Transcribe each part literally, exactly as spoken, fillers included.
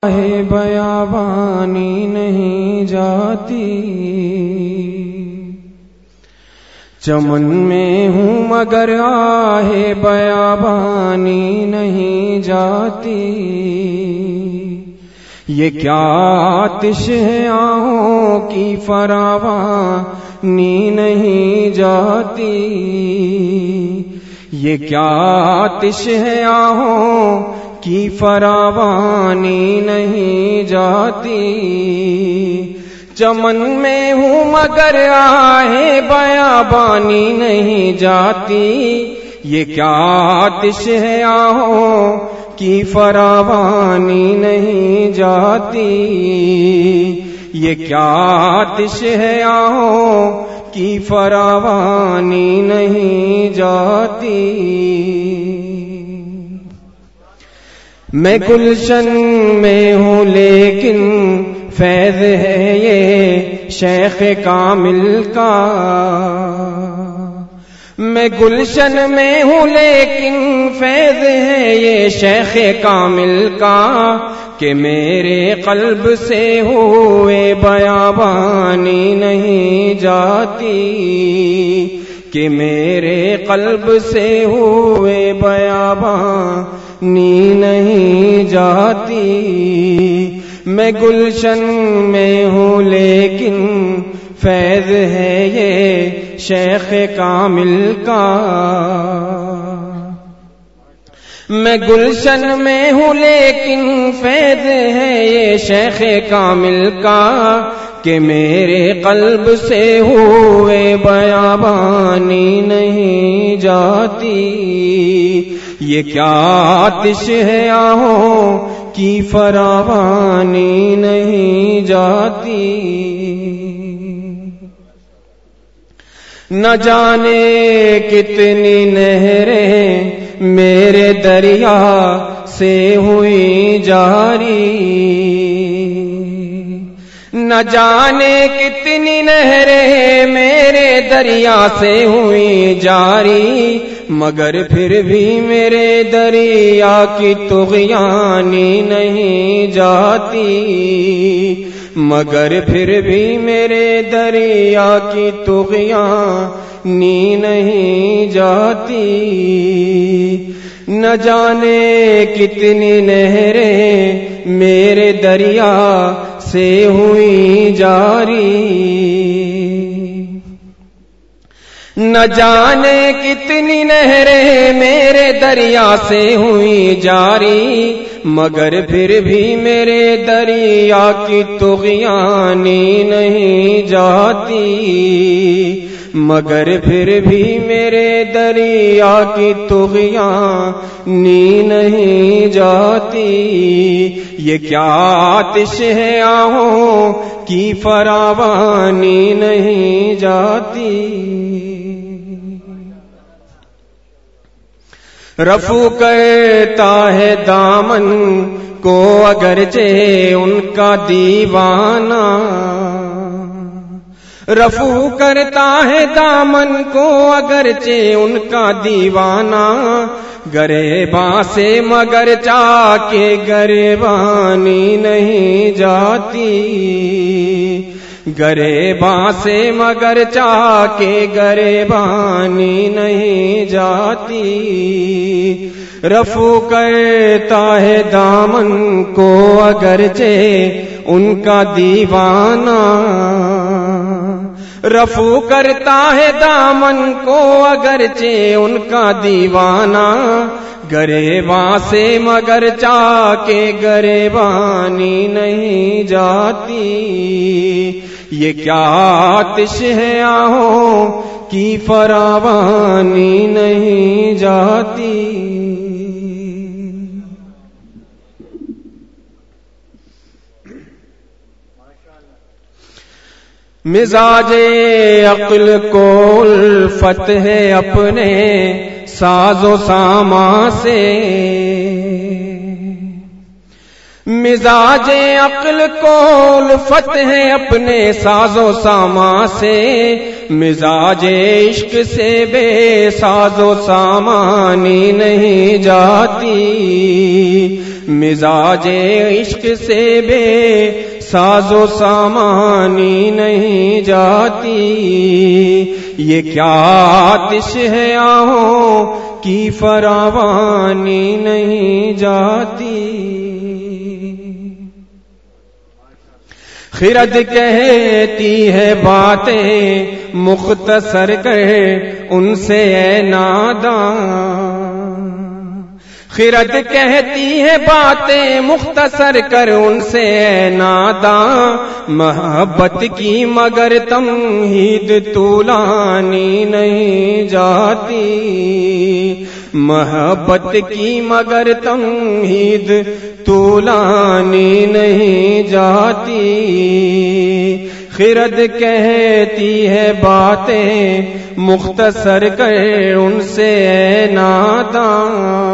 ہے بیابانی نہیں جاتی، چمن میں ہوں مگر آہ بیابانی نہیں جاتی، یہ کیا آتش ہے آہوں کی فراوانی نہیں جاتی، یہ کیا آتش ہے آہوں کی فراوانی نہیں جاتی، چمن میں ہوں مگر آہ بیابانی نہیں جاتی، یہ کیا آتش ہے آہوں کی فراوانی نہیں جاتی، یہ کیا آتش ہے آہوں کی فراوانی نہیں جاتی۔ میں گلشن میں ہوں لیکن فیض ہے یہ شیخ کامل کا، میں گلشن میں ہوں لیکن فیض ہے یہ شیخ کامل کا، کہ میرے قلب سے ہوئے بیابانی نہیں جاتی، کہ میرے قلب سے ہوئے بیابانی نہیں جاتی، میں گلشن میں ہوں لیکن فیض ہے یہ شیخ کامل کا، میں گلشن میں ہوں لیکن فیض ہے یہ شیخ کامل کا، کہ میرے قلب سے ہوئے بیابانی نہیں جاتی، یہ کیا آتش ہے آہوں کی فراوانی نہیں جاتی، نہ جانے کتنی نہریں میرے دریا سے ہوئی جاری، نہ جانے کتنی نہریں میرے دریا سے ہوئی جاری، مگر پھر بھی میرے دریا کی طغیانی نہیں جاتی، مگر پھر بھی میرے دریا کی طغیانی نہیں جاتی، نہ جانے کتنی نہریں میرے دریا سے ہوئی جاری، نہ جانے کتنی نہریں میرے دریا سے ہوئی جاری، مگر پھر بھی میرے دریا کی طغیانی نہیں جاتی، مگر پھر بھی میرے دریا کی طغیانی نہیں جاتی، یہ کیا آتش ہے آہوں کی فراوانی نہیں جاتی، رفو کرتا ہے دامن کو اگرچہ ان کا دیوانہ، رفو کرتا ہے دامن کو اگرچہ ان کا دیوانہ، گریباں سے مگر چا کے گریبانی نہیں جاتی، گریباں سے مگر چا کے گریبانی نہیں جاتی، رفو کرتا ہے دامن کو اگرچہ ان کا دیوانہ، رفو کرتا ہے دامن کو اگرچہ ان کا دیوانہ، گریباں سے مگر چا کے گریبانی نہیں جاتی، یہ کیا آتش ہے آہوں کی فراوانی نہیں جاتی، مزاج عقل کو الفت ہے اپنے ساز و ساما سے، مزاج عقل کو الفت ہے اپنے ساز و سامان سے، مزاج عشق سے بے ساز و سامانی نہیں جاتی، مزاج عشق سے بے ساز و سامانی نہیں جاتی، یہ کیا آتش ہے آہوں کی فراوانی نہیں جاتی۔ خرد کہتی ہے باتیں مختصر کر ان سے اے ناداں، خرد کہتی ہے باتیں مختصر کر ان سے اے ناداں، محبت کی مگر تمہید طولانی نہیں جاتی، محبت کی مگر تمہید طولانی نہیں جاتی، خرد کہتی ہے باتیں مختصر کر ان سے اے ناداں،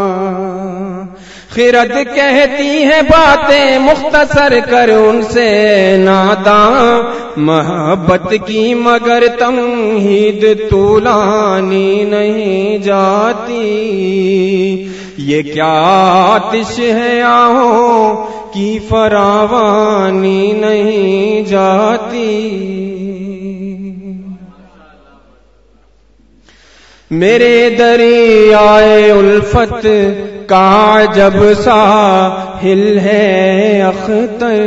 خرد کہتی ہے باتیں مختصر کر ان سے اے ناداں، محبت کی مگر تمہید طولانی نہیں جاتی، یہ کیا آتش ہے آہوں کی فراوانی نہیں جاتی۔ میرے دریائے الفت کا جب ساحل ہے اختر،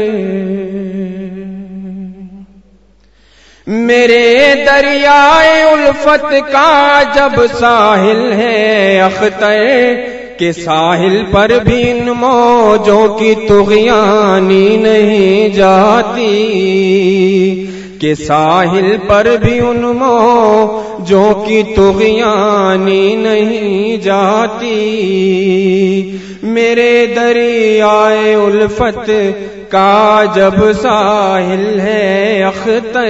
میرے دریائے الفت کا جب ساحل ہے اختر، کہ ساحل پر بھی ان موجوں کی طغیانی نہیں جاتی، کہ ساحل پر بھی ان موجوں کی طغیانی نہیں جاتی، میرے دریائے الفت کا جب ساحل ہے اختر،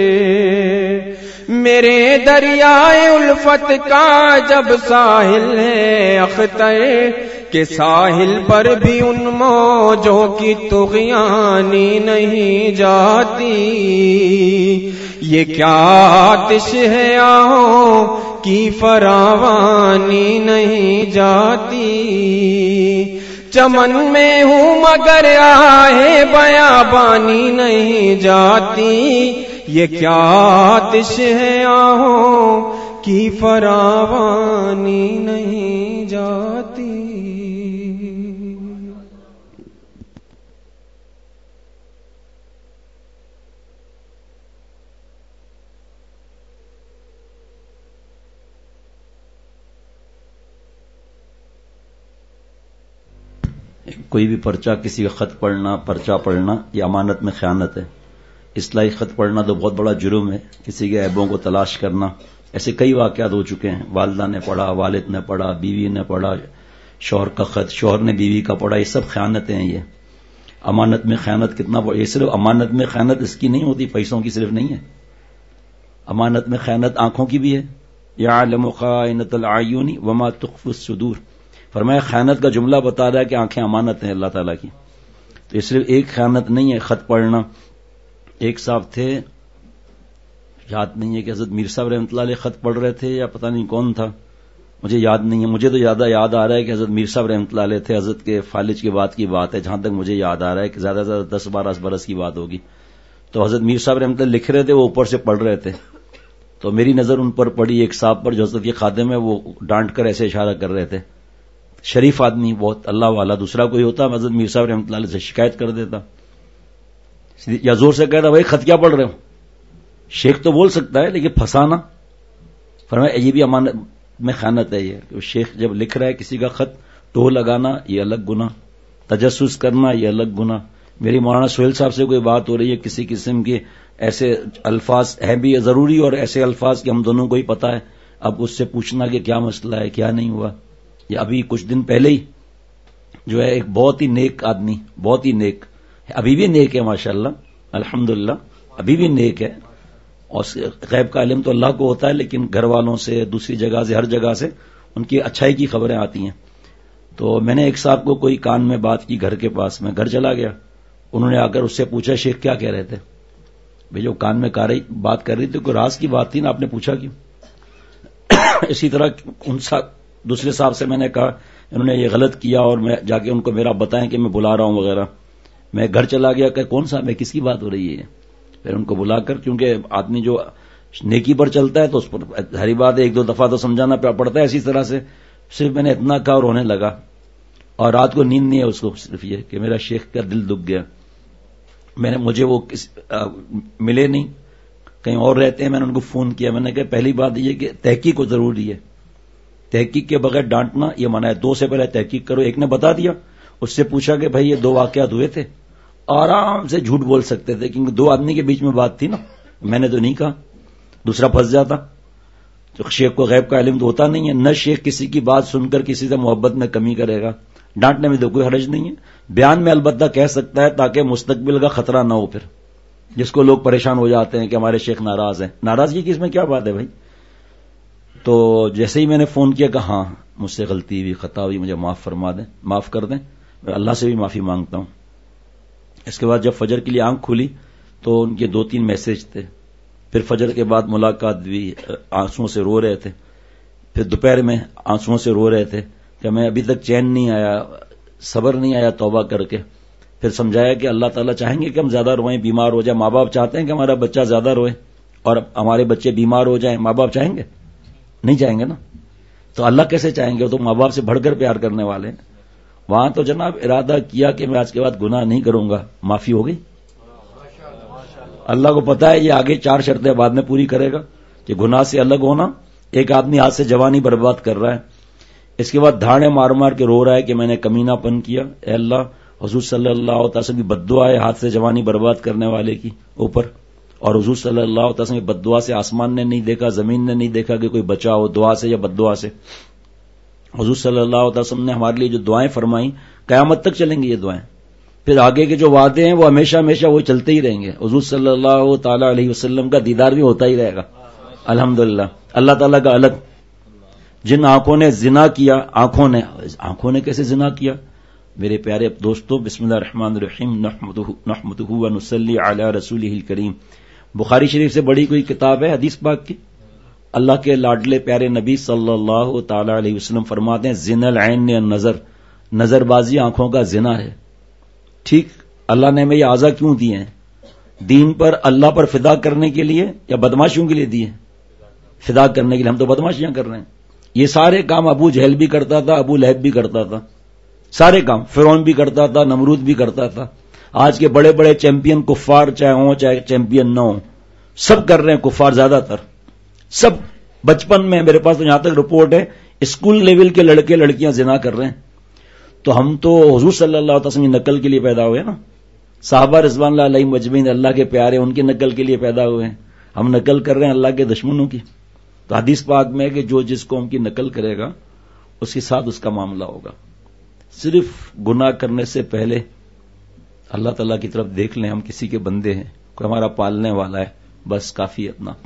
میرے دریائے الفت کا جب ساحل ہے اختر، کہ ساحل پر بھی ان موجوں کی طغیانی نہیں جاتی، یہ کیا آتش ہے آہوں کی فراوانی نہیں جاتی، چمن میں ہوں مگر آہے بیابانی نہیں جاتی، یہ کیا آتش ہے آہوں کی فراوانی نہیں جاتی۔ کوئی بھی پرچہ، کسی کا خط پڑھنا، پرچہ پڑھنا، یہ امانت میں خیانت ہے۔ اصلاحی خط پڑھنا تو بہت بڑا جرم ہے، کسی کے عیبوں کو تلاش کرنا، ایسے کئی واقعات ہو چکے ہیں، والدہ نے پڑھا، والد نے پڑھا، بیوی نے پڑھا، شوہر کا خط، شوہر نے بیوی کا پڑھا، یہ سب خیانتیں ہیں۔ یہ امانت میں خیانت کتنا بڑا، یہ صرف امانت میں خیانت اس کی نہیں ہوتی، پیسوں کی صرف نہیں ہے، امانت میں خیانت آنکھوں کی بھی ہے۔ یعلم خائنۃ الاعین وما تخفی الصدور، فرمایا خیانت کا جملہ بتا رہا ہے کہ آنکھیں امانت ہیں اللہ تعالیٰ کی، تو یہ صرف ایک خیانت نہیں ہے خط پڑھنا۔ ایک صاحب تھے، یاد نہیں ہے کہ حضرت میر صاحب رحمۃ اللہ علیہ خط پڑھ رہے تھے یا پتہ نہیں کون تھا، مجھے یاد نہیں ہے، مجھے تو زیادہ یاد آ رہا ہے کہ حضرت میر صاحب رحمۃ اللہ علیہ تھے، حضرت کے فالج کے بعد کی بات ہے، جہاں تک مجھے یاد آ رہا ہے کہ زیادہ سے زیادہ دس بارہ برس کی بات ہوگی۔ تو حضرت میر صاحب رحمۃ اللہ لکھ رہے تھے، وہ اوپر سے پڑھ رہے تھے، تو میری نظر ان پر پڑی، ایک صاحب پر جو حضرت کے خادم ہے، وہ ڈانٹ کر ایسے اشارہ کر رہے تھے، شریف آدمی بہت اللہ والا، دوسرا کوئی ہوتا حضرت میر صاحب رحمۃ اللہ علیہ سے شکایت کر دیتا یا زور سے کہتا بھائی خط کیا پڑھ رہے ہو، شیخ تو بول سکتا ہے لیکن پھنسانا، فرمایا یہ بھی امانت میں خیانت ہے، یہ شیخ جب لکھ رہا ہے کسی کا خط، ٹو لگانا یہ الگ گناہ، تجسس کرنا یہ الگ گناہ۔ میری مولانا سہیل صاحب سے کوئی بات ہو رہی ہے، کسی قسم کے ایسے الفاظ ہیں بھی ضروری اور ایسے الفاظ کہ ہم دونوں کو ہی پتا ہے، اب اس سے پوچھنا کہ کیا مسئلہ ہے کیا نہیں ہوا۔ یہ ابھی کچھ دن پہلے ہی جو ہے ایک بہت ہی نیک آدمی، بہت ہی نیک، ابھی بھی نیک ہے ماشاءاللہ الحمدللہ، ابھی بھی نیک ہے، اور غیب کا علم تو اللہ کو ہوتا ہے، لیکن گھر والوں سے، دوسری جگہ سے، ہر جگہ سے ان کی اچھائی کی خبریں آتی ہیں۔ تو میں نے ایک صاحب کو کوئی کان میں بات کی گھر کے پاس میں، گھر چلا گیا، انہوں نے آ کر اس سے پوچھا شیخ کیا کہہ رہے تھے؟ بھئی جو کان میں بات کر رہی تھی کوئی راز کی بات تھی نا، آپ نے پوچھا کیوں؟ اسی طرح ان دوسرے صاحب سے میں نے کہا انہوں نے یہ غلط کیا اور میں جا کے ان کو میرا بتائیں کہ میں بلا رہا ہوں وغیرہ. میں گھر چلا گیا کہ کون صاحب ہے، کس کی بات ہو رہی ہے؟ پھر ان کو بلا کر، کیونکہ آدمی جو نیکی پر چلتا ہے تو اس پر ہری بات ہے ایک دو دفعہ تو سمجھانا پڑتا ہے. اسی طرح سے صرف میں نے اتنا کہا اور رونے لگا، اور رات کو نیند نہیں ہے اس کو، صرف یہ کہ میرا شیخ کا دل دکھ گیا. میں نے مجھے وہ کس آ, ملے نہیں، کہیں اور رہتے ہیں. میں نے ان کو فون کیا، میں نے کہا پہلی بات یہ کہ تحقیق کو ضروری ہے، تحقیق کے بغیر ڈانٹنا یہ منع ہے. دو سے پہلے تحقیق کرو. ایک نے بتا دیا، اس سے پوچھا کہ بھائی یہ دو واقعات ہوئے تھے، آرام سے جھوٹ بول سکتے تھے کیونکہ دو آدمی کے بیچ میں بات تھی نا، میں نے تو نہیں کہا، دوسرا پھنس جاتا. تو شیخ کو غیب کا علم تو ہوتا نہیں ہے، نہ شیخ کسی کی بات سن کر کسی سے محبت میں کمی کرے گا. ڈانٹنے میں تو کوئی حرج نہیں ہے، بیان میں البتہ کہہ سکتا ہے تاکہ مستقبل کا خطرہ نہ ہو. پھر جس کو لوگ پریشان ہو جاتے ہیں کہ ہمارے شیخ ناراض ہیں، ناراضگی کی اس میں کیا بات ہے بھائی؟ تو جیسے ہی میں نے فون کیا کہ ہاں مجھ سے غلطی ہوئی، خطا ہوئی، مجھے معاف فرما دیں، معاف کر دیں، میں اللہ سے بھی معافی مانگتا ہوں. اس کے بعد جب فجر کے لیے آنکھ کھلی تو ان کے دو تین میسج تھے. پھر فجر کے بعد ملاقات ہوئی، آنسوؤں سے رو رہے تھے. پھر دوپہر میں آنسوؤں سے رو رہے تھے کہ میں ابھی تک چین نہیں آیا، صبر نہیں آیا توبہ کر کے. پھر سمجھایا کہ اللہ تعالیٰ چاہیں گے کہ ہم زیادہ روئیں، بیمار ہو جائیں. ماں باپ چاہتے ہیں کہ ہمارا بچہ زیادہ روئے، اور ہمارے بچے بیمار ہو جائیں، ماں باپ چاہیں گے؟ نہیں چاہیں گے نا. تو اللہ کیسے چاہیں گے؟ وہ تو ماں باپ سے بڑھ کر پیار کرنے والے ہیں. وہاں تو جناب ارادہ کیا کہ میں آج کے بعد گناہ نہیں کروں گا، معافی ہو گئی. اللہ کو پتا ہے یہ آگے چار شرطیں بعد میں پوری کرے گا کہ گناہ سے الگ ہونا. ایک آدمی ہاتھ سے جوانی برباد کر رہا ہے، اس کے بعد دھاڑے مار مار کے رو رہا ہے کہ میں نے کمینہ پن کیا. اے اللہ، حضور صلی اللہ علیہ وسلم کی بد دعا ہے ہاتھ سے جوانی برباد کرنے والے کی اوپر، اور حضور صلی اللہ علیہ وسلم کی بد دعا سے آسمان نے نہیں دیکھا، زمین نے نہیں دیکھا کہ کوئی بچا ہو دعا سے یا بد دعا سے. حضور صلی اللہ علیہ وسلم نے ہمارے لیے جو دعائیں فرمائیں قیامت تک چلیں گی یہ دعائیں. پھر آگے کے جو وعدے ہیں وہ ہمیشہ ہمیشہ وہ چلتے ہی رہیں گے. حضور صلی اللہ تعالی علیہ وسلم کا دیدار بھی ہوتا ہی رہے گا الحمدللہ. اللہ تعالیٰ کا الگ. جن آنکھوں نے زنا کیا، آنکھوں نے آنکھوں نے کیسے زنا کیا؟ میرے پیارے دوستو، بسم اللہ الرحمن الرحیم، نحمدہ و نصلی علی رسولہ الکریم. بخاری شریف سے بڑی کوئی کتاب ہے حدیث پاک کی؟ اللہ کے لاڈلے پیارے نبی صلی اللہ تعالی علیہ وسلم فرماتے ہیں زنا العین النظر، نظر بازی آنکھوں کا زنا ہے. ٹھیک، اللہ نے ہمیں یہ اعضاء کیوں دیے ہیں؟ دین پر اللہ پر فدا کرنے کے لیے یا بدماشیوں کے لیے دیے؟ فدا کرنے کے لیے. ہم تو بدماشیاں کر رہے ہیں. یہ سارے کام ابو جہل بھی کرتا تھا، ابو لہب بھی کرتا تھا، سارے کام فرعون بھی کرتا تھا، نمرود بھی کرتا تھا. آج کے بڑے بڑے چیمپئن کفار چاہے ہوں چاہے چیمپئن نہ ہوں، سب کر رہے ہیں کفار زیادہ تر. سب بچپن میں، میرے پاس تو یہاں تک رپورٹ ہے اسکول لیول کے لڑکے لڑکیاں زنا کر رہے ہیں. تو ہم تو حضور صلی اللہ علیہ وسلم کی نقل کے لیے پیدا ہوئے نا. صحابہ رضوان اللہ علیہم اجمعین اللہ کے پیارے، ان کی نقل کے لیے پیدا ہوئے ہیں. ہم نقل کر رہے ہیں اللہ کے دشمنوں کی. تو حدیث پاک میں کہ جو جس قوم کی نقل کرے گا اس کے ساتھ اس کا معاملہ ہوگا. صرف گناہ کرنے سے پہلے اللہ تعالیٰ کی طرف دیکھ لیں، ہم کسی کے بندے ہیں، کوئی ہمارا پالنے والا ہے، بس کافی ہے اتنا.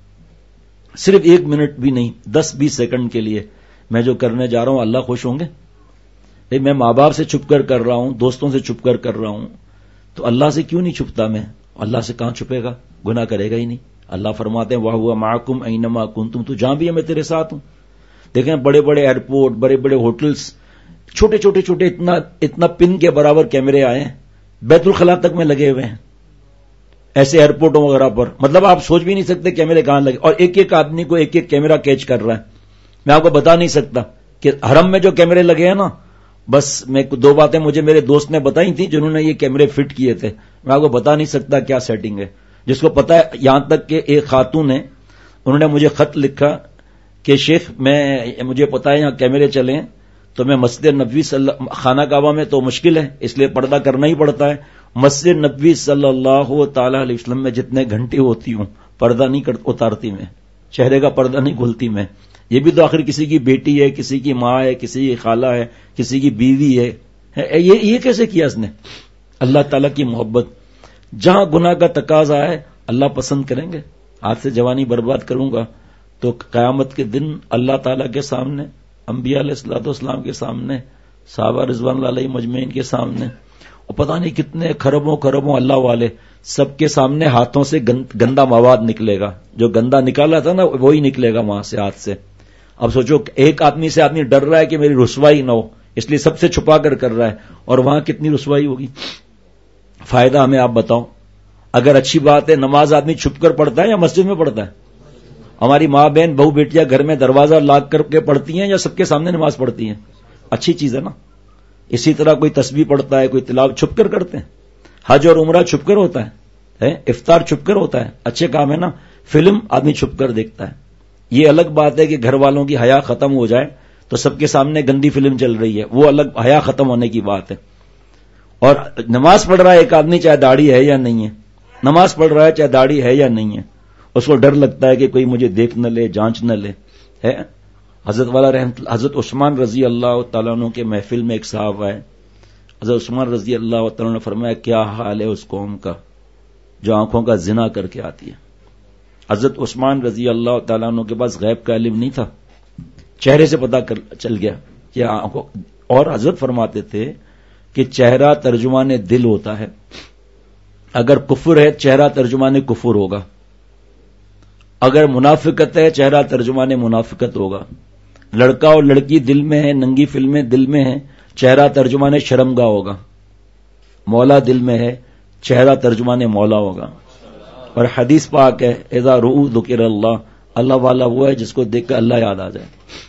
صرف ایک منٹ بھی نہیں، دس بیس سیکنڈ کے لیے میں جو کرنے جا رہا ہوں اللہ خوش ہوں گے؟ میں ماں باپ سے چھپ کر کر رہا ہوں، دوستوں سے چھپ کر کر رہا ہوں، تو اللہ سے کیوں نہیں چھپتا میں؟ اللہ سے کہاں چھپے گا؟ گناہ کرے گا ہی نہیں. اللہ فرماتے ہیں وَهُوَ مَعَكُمْ أَيْنَمَا كُنْتُمْ، تو جہاں بھی ہے میں تیرے ساتھ ہوں. دیکھیں بڑے بڑے ایئرپورٹ، بڑے بڑے ہوٹلز، چھوٹے چھوٹے چھوٹے اتنا اتنا پن کے برابر کیمرے آئے ہیں، بیت الخلاء تک میں لگے ہوئے ہیں ایسے ایئرپورٹوں وغیرہ پر. مطلب آپ سوچ بھی نہیں سکتے کیمرے کہاں لگے، اور ایک ایک آدمی کو ایک ایک کیمرہ کیچ کر رہا ہے. میں آپ کو بتا نہیں سکتا کہ حرم میں جو کیمرے لگے ہیں نا، بس میں دو باتیں مجھے میرے دوست نے بتائی تھیں جنہوں نے یہ کیمرے فٹ کیے تھے. میں آپ کو بتا نہیں سکتا کیا سیٹنگ ہے. جس کو پتا ہے، یہاں تک کہ ایک خاتون نے، انہوں نے مجھے خط لکھا کہ شیخ میں مجھے پتا ہے یہاں کیمرے چلے ہیں تو میں مسجد نبوی صلی خانہ کعبہ میں تو مشکل ہے اس لیے پردہ کرنا ہی پڑتا ہے. مسجد نبوی صلی اللہ تعالی علیہ وسلم میں جتنے گھنٹے ہوتی ہوں پردہ نہیں اتارتی میں، چہرے کا پردہ نہیں کھولتی میں. یہ بھی تو آخر کسی کی بیٹی ہے، کسی کی ماں ہے، کسی کی خالہ ہے، کسی کی بیوی ہے. یہ یہ کیسے کیا اس نے؟ اللہ تعالیٰ کی محبت. جہاں گناہ کا تقاضا ہے اللہ پسند کریں گے. ہاتھ سے جوانی برباد کروں گا تو قیامت کے دن اللہ تعالیٰ کے سامنے، انبیاء علیہ الصلوۃ والسلام کے سامنے صحابہ رضوان اللہ علیہ مجمعین کے سامنے، اور پتہ نہیں کتنے خربوں خربوں اللہ والے، سب کے سامنے ہاتھوں سے گندا مواد نکلے گا، جو گندا نکالا تھا نا وہی نکلے گا وہاں سے ہاتھ سے. اب سوچو ایک آدمی سے آدمی ڈر رہا ہے کہ میری رسوائی نہ ہو، اس لیے سب سے چھپا کر کر رہا ہے، اور وہاں کتنی رسوائی ہوگی. فائدہ ہمیں آپ بتاؤ. اگر اچھی بات ہے نماز آدمی چھپ کر پڑھتا ہے یا مسجد میں پڑھتا ہے؟ ہماری ماں بہن بہو بیٹیاں گھر میں دروازہ لاک کر کے پڑھتی ہیں یا سب کے سامنے نماز پڑھتی ہیں؟ اچھی چیز ہے نا. اسی طرح کوئی تسبیح پڑھتا ہے، کوئی تلاوت چھپ کر کرتے ہیں. حج اور عمرہ چھپ کر ہوتا ہے، افطار چھپ کر ہوتا ہے، اچھے کام ہے نا. فلم آدمی چھپ کر دیکھتا ہے. یہ الگ بات ہے کہ گھر والوں کی حیا ختم ہو جائے تو سب کے سامنے گندی فلم چل رہی ہے، وہ الگ حیا ختم ہونے کی بات ہے. اور نماز پڑھ رہا ہے ایک آدمی، چاہے داڑھی ہے یا نہیں ہے، نماز پڑھ رہا ہے چاہے داڑھی ہے یا نہیں ہے، اس کو ڈر لگتا ہے کہ کوئی مجھے دیکھ نہ لے، جانچ نہ لے. ہے حضرت والا رحمت حضرت عثمان رضی اللہ تعالیٰ عنہ کے محفل میں ایک صاحب آئے. حضرت عثمان رضی اللہ تعالیٰ نے فرمایا کیا حال ہے اس قوم کا جو آنکھوں کا زنا کر کے آتی ہے. حضرت عثمان رضی اللہ تعالیٰ عنہ کے پاس غیب کا علم نہیں تھا، چہرے سے پتا چل گیا کہ آنکھوں. اور حضرت فرماتے تھے کہ چہرہ ترجمان دل ہوتا ہے، اگر کفر ہے چہرہ ترجمان کفر ہوگا، اگر منافقت ہے چہرہ ترجمان منافقت ہوگا. لڑکا اور لڑکی دل میں ہے، ننگی فلمیں دل میں ہیں، چہرہ ترجمان شرمگاہ ہوگا. مولا دل میں ہے، چہرہ ترجمان مولا ہوگا. اور حدیث پاک ہے اذا رؤوا ذکر اللہ، اللہ والا وہ ہے جس کو دیکھ کر اللہ یاد آ جائے.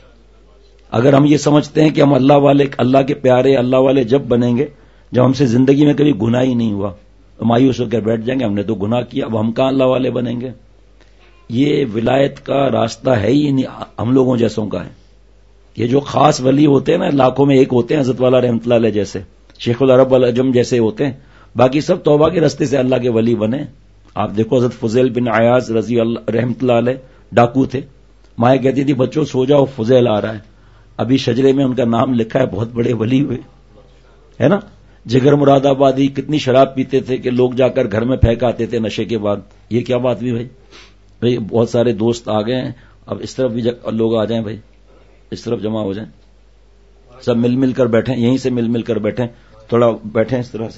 اگر ہم یہ سمجھتے ہیں کہ ہم اللہ والے، اللہ کے پیارے، اللہ والے جب بنیں گے جب ہم سے زندگی میں کبھی گناہ ہی نہیں ہوا، تو مایوس ہو کر بیٹھ جائیں گے ہم نے تو گناہ کیا، اب ہم کہاں اللہ والے بنیں گے. یہ ولایت کا راستہ ہے ہی نہیں، ہم لوگوں جیسوں کا ہے. یہ جو خاص ولی ہوتے ہیں نا، لاکھوں میں ایک ہوتے ہیں، حضرت والا رحمت اللہ علیہ جیسے، شیخ العرب العجم جیسے ہوتے ہیں، باقی سب توبہ کے راستے سے اللہ کے ولی بنے. آپ دیکھو حضرت فضیل بن عیاض رضی اللہ رحمت اللہ علیہ ڈاکو تھے. مائیں کہتی تھی بچوں سو جاؤ فضیل آ رہا ہے. ابھی شجرے میں ان کا نام لکھا ہے، بہت بڑے ولی ہوئے ہے نا. جگر مراد آبادی کتنی شراب پیتے تھے کہ لوگ جا کر گھر میں پھینک آتے تھے نشے کے بعد. یہ کیا بات ہوئی بھائی؟ بھائی بہت سارے دوست آ گئے ہیں، اب اس طرف بھی لوگ آ جائیں بھائی، اس طرف جمع ہو جائیں، سب مل مل کر بیٹھیں، یہیں سے مل مل کر بیٹھیں، تھوڑا بیٹھیں اس طرح سے.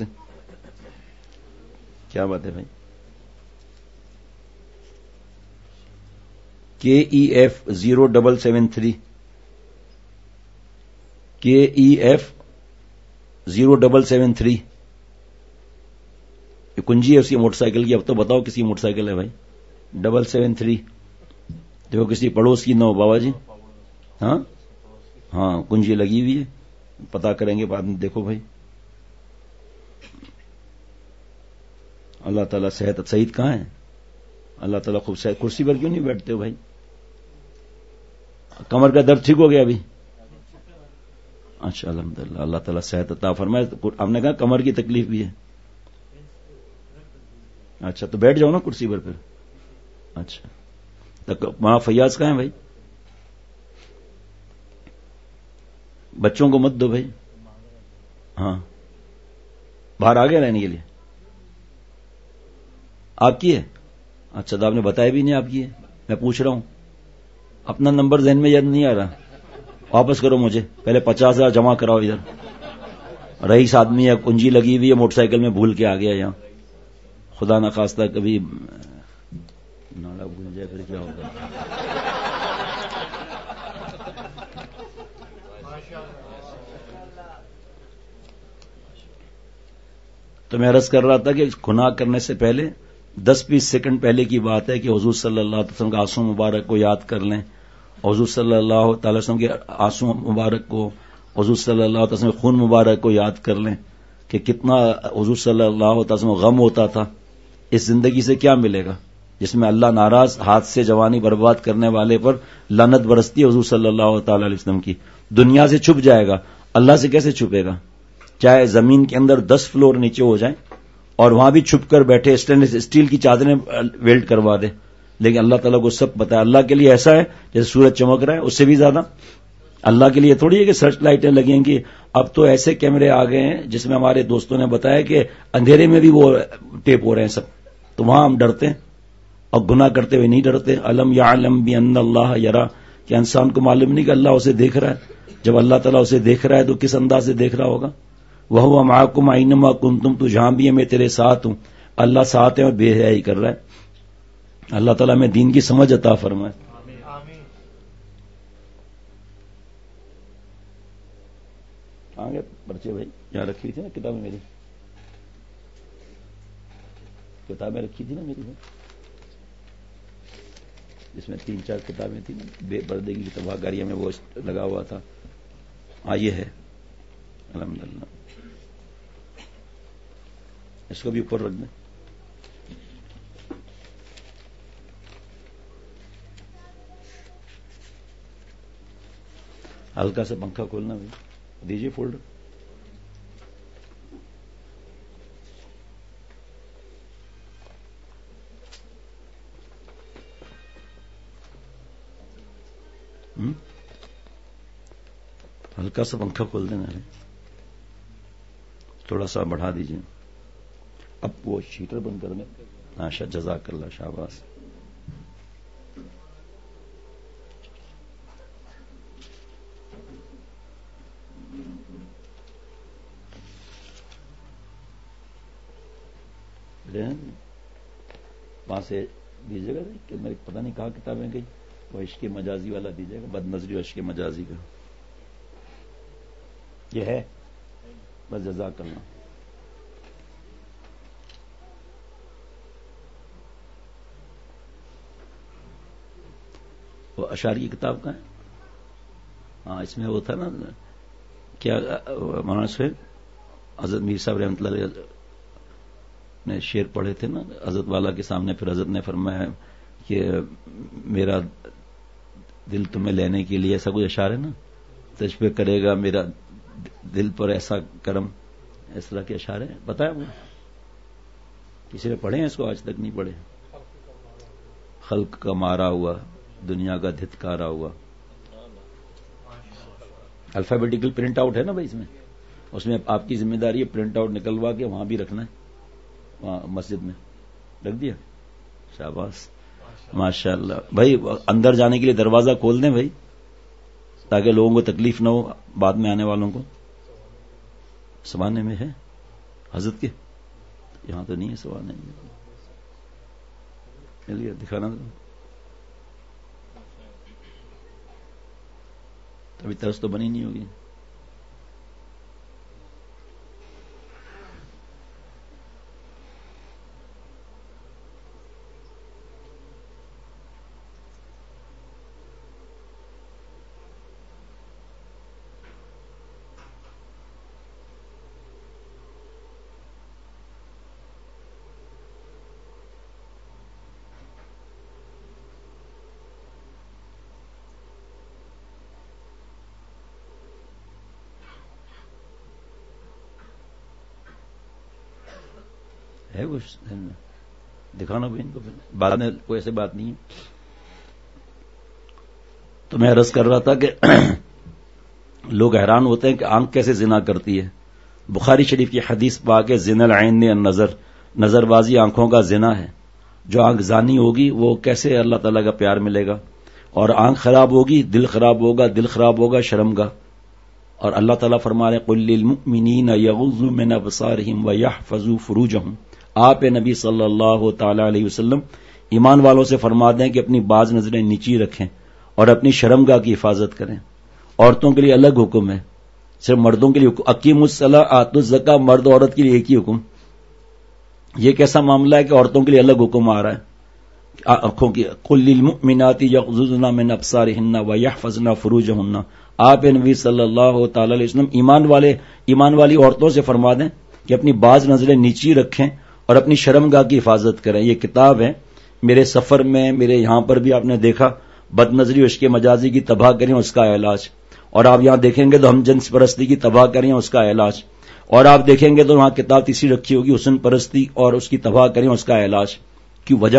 کیا بات ہے بھائی؟ K E F zero double seven three K E F zero double seven three یہ کنجی ہے اسی موٹر سائیکل کی. اب تو بتاؤ کسی موٹر سائیکل ہے بھائی؟ ڈبل سیون تھری دیکھو کسی پڑوس کی نہ ہو بابا جی. ہاں ہاں کنجی لگی ہوئی ہے، پتا کریں گے بعد میں. دیکھو بھائی اللہ تعالیٰ صحت. سعید کہاں ہے؟ اللہ تعالیٰ خوب صحت. کرسی پر کیوں نہیں بیٹھتے ہو بھائی؟ کمر کا درد ٹھیک ہو گیا ابھی؟ اچھا الحمدللہ، اللہ تعالیٰ صحت عطا فرمائے. آپ نے کہا کمر کی تکلیف بھی ہے. اچھا تو بیٹھ جاؤ نا کرسی پر پھر. اچھا وہاں فیاض کہاں ہے بھائی؟ بچوں کو مت دو بھائی. ہاں باہر آ گئے رہنے کے لیے. آپ کی ہے؟ اچھا تو آپ نے بتایا بھی نہیں آپ کی ہے. میں پوچھ رہا ہوں، اپنا نمبر ذہن میں یاد نہیں آ رہا. واپس کرو مجھے، پہلے پچاس ہزار جمع کراؤ ادھر. رئیس آدمی ہے، کنجی لگی ہوئی ہے موٹر سائیکل میں، بھول کے آ گیا یہاں. خدا نہ خواستہ کبھی نالا بھول جائے پھر کیا ہوگا. تو میں عرض کر رہا تھا کہ گناہ کرنے سے پہلے دس بیس سیکنڈ پہلے کی بات ہے کہ حضور صلی اللہ علیہ وسلم کے آنسو مبارک کو یاد کر لیں، حضور صلی اللہ تعالی وسلم کے آنسو مبارک کو، حضور صلی اللہ علیہ وسلم کے خون مبارک کو یاد کر لیں کہ کتنا حضور صلی اللہ علیہ وسلم غم ہوتا تھا. اس زندگی سے کیا ملے گا جس میں اللہ ناراض، ہاتھ سے جوانی برباد کرنے والے پر لعنت برستی ہے حضور صلی اللہ تعالی علیہ وسلم کی. دنیا سے چھپ جائے گا، اللہ سے کیسے چھپے گا؟ چاہے زمین کے اندر دس فلور نیچے ہو جائیں اور وہاں بھی چھپ کر بیٹھے، اسٹینلیس اسٹیل کی چادریں ویلڈ کروا دے، لیکن اللہ تعالیٰ کو سب پتا ہے. اللہ کے لیے ایسا ہے جیسے سورج چمک رہا ہے، اس سے بھی زیادہ. اللہ کے لیے تھوڑی ہے کہ سرچ لائٹیں لگیں گی. اب تو ایسے کیمرے آ گئے ہیں جس میں ہمارے دوستوں نے بتایا کہ اندھیرے میں بھی وہ ٹیپ ہو رہے ہیں سب. تو وہاں ہم ڈرتے ہیں اور گناہ کرتے ہوئے نہیں ڈرتے. الم یعلم بان اللہ یرا، کہ انسان کو معلوم نہیں کہ اللہ اسے دیکھ رہا ہے. جب اللہ تعالیٰ اسے دیکھ رہا ہے تو کس انداز سے دیکھ رہا ہوگا؟ وَهُوَ مَعَكُمْ أَيْنَمَا كُنْتُمْ، تو جہاں بھی ہے میں تیرے ساتھ ہوں. اللہ ساتھ ہے اور بے حیائی کر رہا ہے. اللہ تعالیٰ میں دین کی سمجھ عطا فرمائے. آگے پرچے بھائی یہاں رکھی تھی نا کتابیں، میری کتابیں رکھی تھی نا میری، جس میں تین چار کتابیں تھیں بے پردے کی تباہ کاریوں میں وہ لگا ہوا تھا. ہاں یہ ہے الحمدللہ. اس کو بھی اوپر رکھ دیں. ہلکا سے پنکھا کھولنا بھی دیجیے فولڈر. ہلکا سا پنکھا کھول دینا ہے، تھوڑا سا بڑھا دیجیے. اب وہ شیٹر بند کر دیں. ماشاء جزاک اللہ، شاباش. وہاں سے دیجیے گا کہ میرے پتہ نہیں کہاں کتابیں گئی، وہ عشق مجازی والا دیجیے گا، بد نظری عشق مجازی کا. یہ ہے بس. جزاک اللہ. وہ اشعری کی کتاب کا ہے. ہاں اس میں وہ تھا نا کیا مولانا صاحب حضرت میر صاحب رحمۃ اللہ علیہ نے شعر پڑھے تھے نا حضرت والا کے سامنے. پھر حضرت نے فرمایا کہ میرا دل تمہیں لینے کے لیے، ایسا کوئی اشعار ہے نا، تجھ کرے گا میرا دل پر ایسا کرم، اس طرح کے اشعار ہیں. بتایا وہ کسی نے پڑھے ہیں اس کو؟ آج تک نہیں پڑھے. خلق کا مارا ہوا، دنیا کا دھتکارا ہوا. الفابیٹیکل پرنٹ آؤٹ ہے نا بھائی اس میں. اس میں آپ کی ذمہ داری ہے پرنٹ آؤٹ نکلوا کے وہاں بھی رکھنا ہے. وہاں مسجد میں رکھ دیا. شاباش ماشاء اللہ. بھائی اندر جانے کے لیے دروازہ کھول دیں بھائی، تاکہ لوگوں کو تکلیف نہ ہو، بعد میں آنے والوں کو. سوانے میں ہے حضرت کے، یہاں تو نہیں ہے سوانے میں. چلیے دکھانا ابھی طرز تو بنی نہیں ہوگی. ہے وہ دکھانا بھی ان کو. بعد میں کوئی ایسی بات نہیں ہے. تو میں عرض کر رہا تھا کہ لوگ حیران ہوتے ہیں کہ آنکھ کیسے زنا کرتی ہے. بخاری شریف کی حدیث پاک ہے زنا العین النظر، نظر بازی آنکھوں کا زنا ہے. جو آنکھ زانی ہوگی وہ کیسے اللہ تعالیٰ کا پیار ملے گا؟ اور آنکھ خراب ہوگی دل خراب ہوگا، دل خراب ہوگا شرم کا. اور اللہ تعالیٰ فرما رہے قل للمؤمنین یغضوا من ابصارہم ویحفظوا فروجہم. آپ نبی صلی اللہ تعالی علیہ وسلم ایمان والوں سے فرما دیں کہ اپنی بعض نظریں نیچی رکھیں اور اپنی شرمگاہ کی حفاظت کریں. عورتوں کے لیے الگ حکم ہے، صرف مردوں کے لیے اقیموا الصلاۃ آتوا الزکاۃ، مرد عورت کے لیے ایک ہی حکم. یہ کیسا معاملہ ہے کہ عورتوں کے لیے الگ حکم آ رہا ہے آنکھوں کی؟ قل للمؤمنات یغضضن من ابصارهن ویحفظن فروجهن. آپ نبی صلی اللہ تعالی علیہ وسلم ایمان والے ایمان والی عورتوں سے فرما دیں کہ اپنی بعض نظریں نیچی رکھیں اور اپنی شرمگاہ کی حفاظت کریں. یہ کتاب ہے میرے سفر میں، میرے یہاں پر بھی آپ نے دیکھا بد نظری عشق مجازی کی تباہ کریں اس کا علاج. اور آپ یہاں دیکھیں گے تو ہم جنس پرستی کی تباہ کریں اس کا علاج. اور آپ دیکھیں گے تو وہاں کتاب تیسری رکھی ہوگی حسن پرستی اور اس کی تباہ کریں اس کا علاج. کیوں؟ وجہ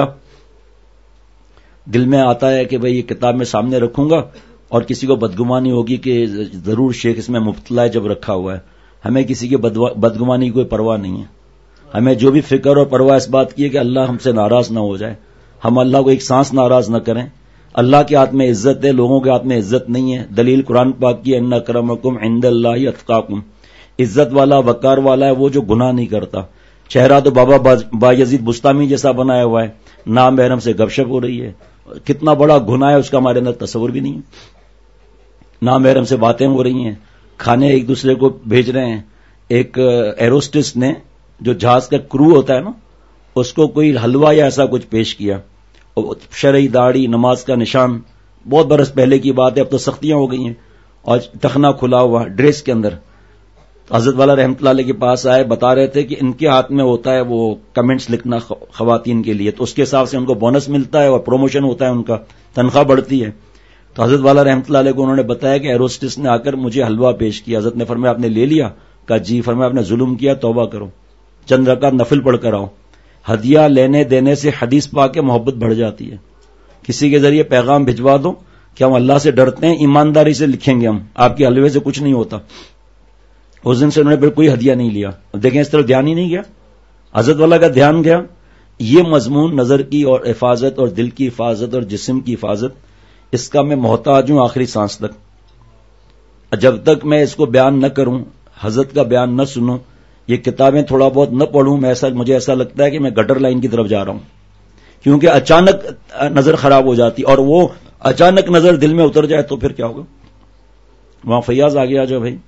دل میں آتا ہے کہ بھئی یہ کتاب میں سامنے رکھوں گا اور کسی کو بدگمانی ہوگی کہ ضرور شیخ اس میں مبتلا ہے جب رکھا ہوا ہے. ہمیں کسی کی بدگمانی کی کوئی پرواہ نہیں ہے. ہمیں جو بھی فکر اور پرواہ اس بات کی ہے کہ اللہ ہم سے ناراض نہ ہو جائے. ہم اللہ کو ایک سانس ناراض نہ کریں. اللہ کے ہاتھ میں عزت ہے، لوگوں کے ہاتھ میں عزت نہیں ہے. دلیل قرآن پاک کی ان اکرمکم عند اللہ اتقاکم. عزت والا وقار والا ہے وہ جو گناہ نہیں کرتا. چہرہ تو بابا بایزید بستامی جیسا بنایا ہوا ہے، نام محرم سے گپ شپ ہو رہی ہے. کتنا بڑا گناہ ہے اس کا ہمارے اندر تصور بھی نہیں ہے. نام محرم سے باتیں ہو رہی ہیں، کھانے ایک دوسرے کو بھیج رہے ہیں. ایک ایروسٹس نے جو جہاز کا کرو ہوتا ہے نا، اس کو کوئی حلوہ یا ایسا کچھ پیش کیا، شرعی داڑھی نماز کا نشان، بہت برس پہلے کی بات ہے، اب تو سختیاں ہو گئی ہیں، اور ٹخنا کھلا ہوا ڈریس کے اندر. حضرت والا رحمت اللہ علیہ کے پاس آئے، بتا رہے تھے کہ ان کے ہاتھ میں ہوتا ہے وہ کمنٹس لکھنا خواتین کے لیے، تو اس کے حساب سے ان کو بونس ملتا ہے اور پروموشن ہوتا ہے، ان کا تنخواہ بڑھتی ہے. تو حضرت والا رحمت اللہ علیہ کو انہوں نے بتایا کہ ایروسٹس نے آ کر مجھے حلوہ پیش کیا. حضرت نے فرمایا آپ نے لے لیا؟ کہا جی. فرمایا آپ نے ظلم کیا، توبہ کرو، چند رکعت نفل پڑھ کر آؤ. ہدیہ لینے دینے سے حدیث پاک کے محبت بڑھ جاتی ہے. کسی کے ذریعے پیغام بھجوا دو کہ ہم اللہ سے ڈرتے ہیں، ایمانداری سے لکھیں گے، ہم آپ کے حلوے سے کچھ نہیں ہوتا. اس دن سے انہوں نے پھر کوئی ہدیہ نہیں لیا. دیکھیں اس طرف دھیان ہی نہیں گیا، حضرت والا کا دھیان گیا. یہ مضمون نظر کی اور حفاظت اور دل کی حفاظت اور جسم کی حفاظت، اس کا میں محتاج ہوں آخری سانس تک. جب تک میں اس کو بیان نہ کروں، حضرت کا بیان نہ سنوں، یہ کتابیں تھوڑا بہت نہ پڑھوں، میں ایسا مجھے ایسا لگتا ہے کہ میں گٹر لائن کی طرف جا رہا ہوں. کیونکہ اچانک نظر خراب ہو جاتی، اور وہ اچانک نظر دل میں اتر جائے تو پھر کیا ہوگا. وہاں فیاض آ گیا جو بھائی،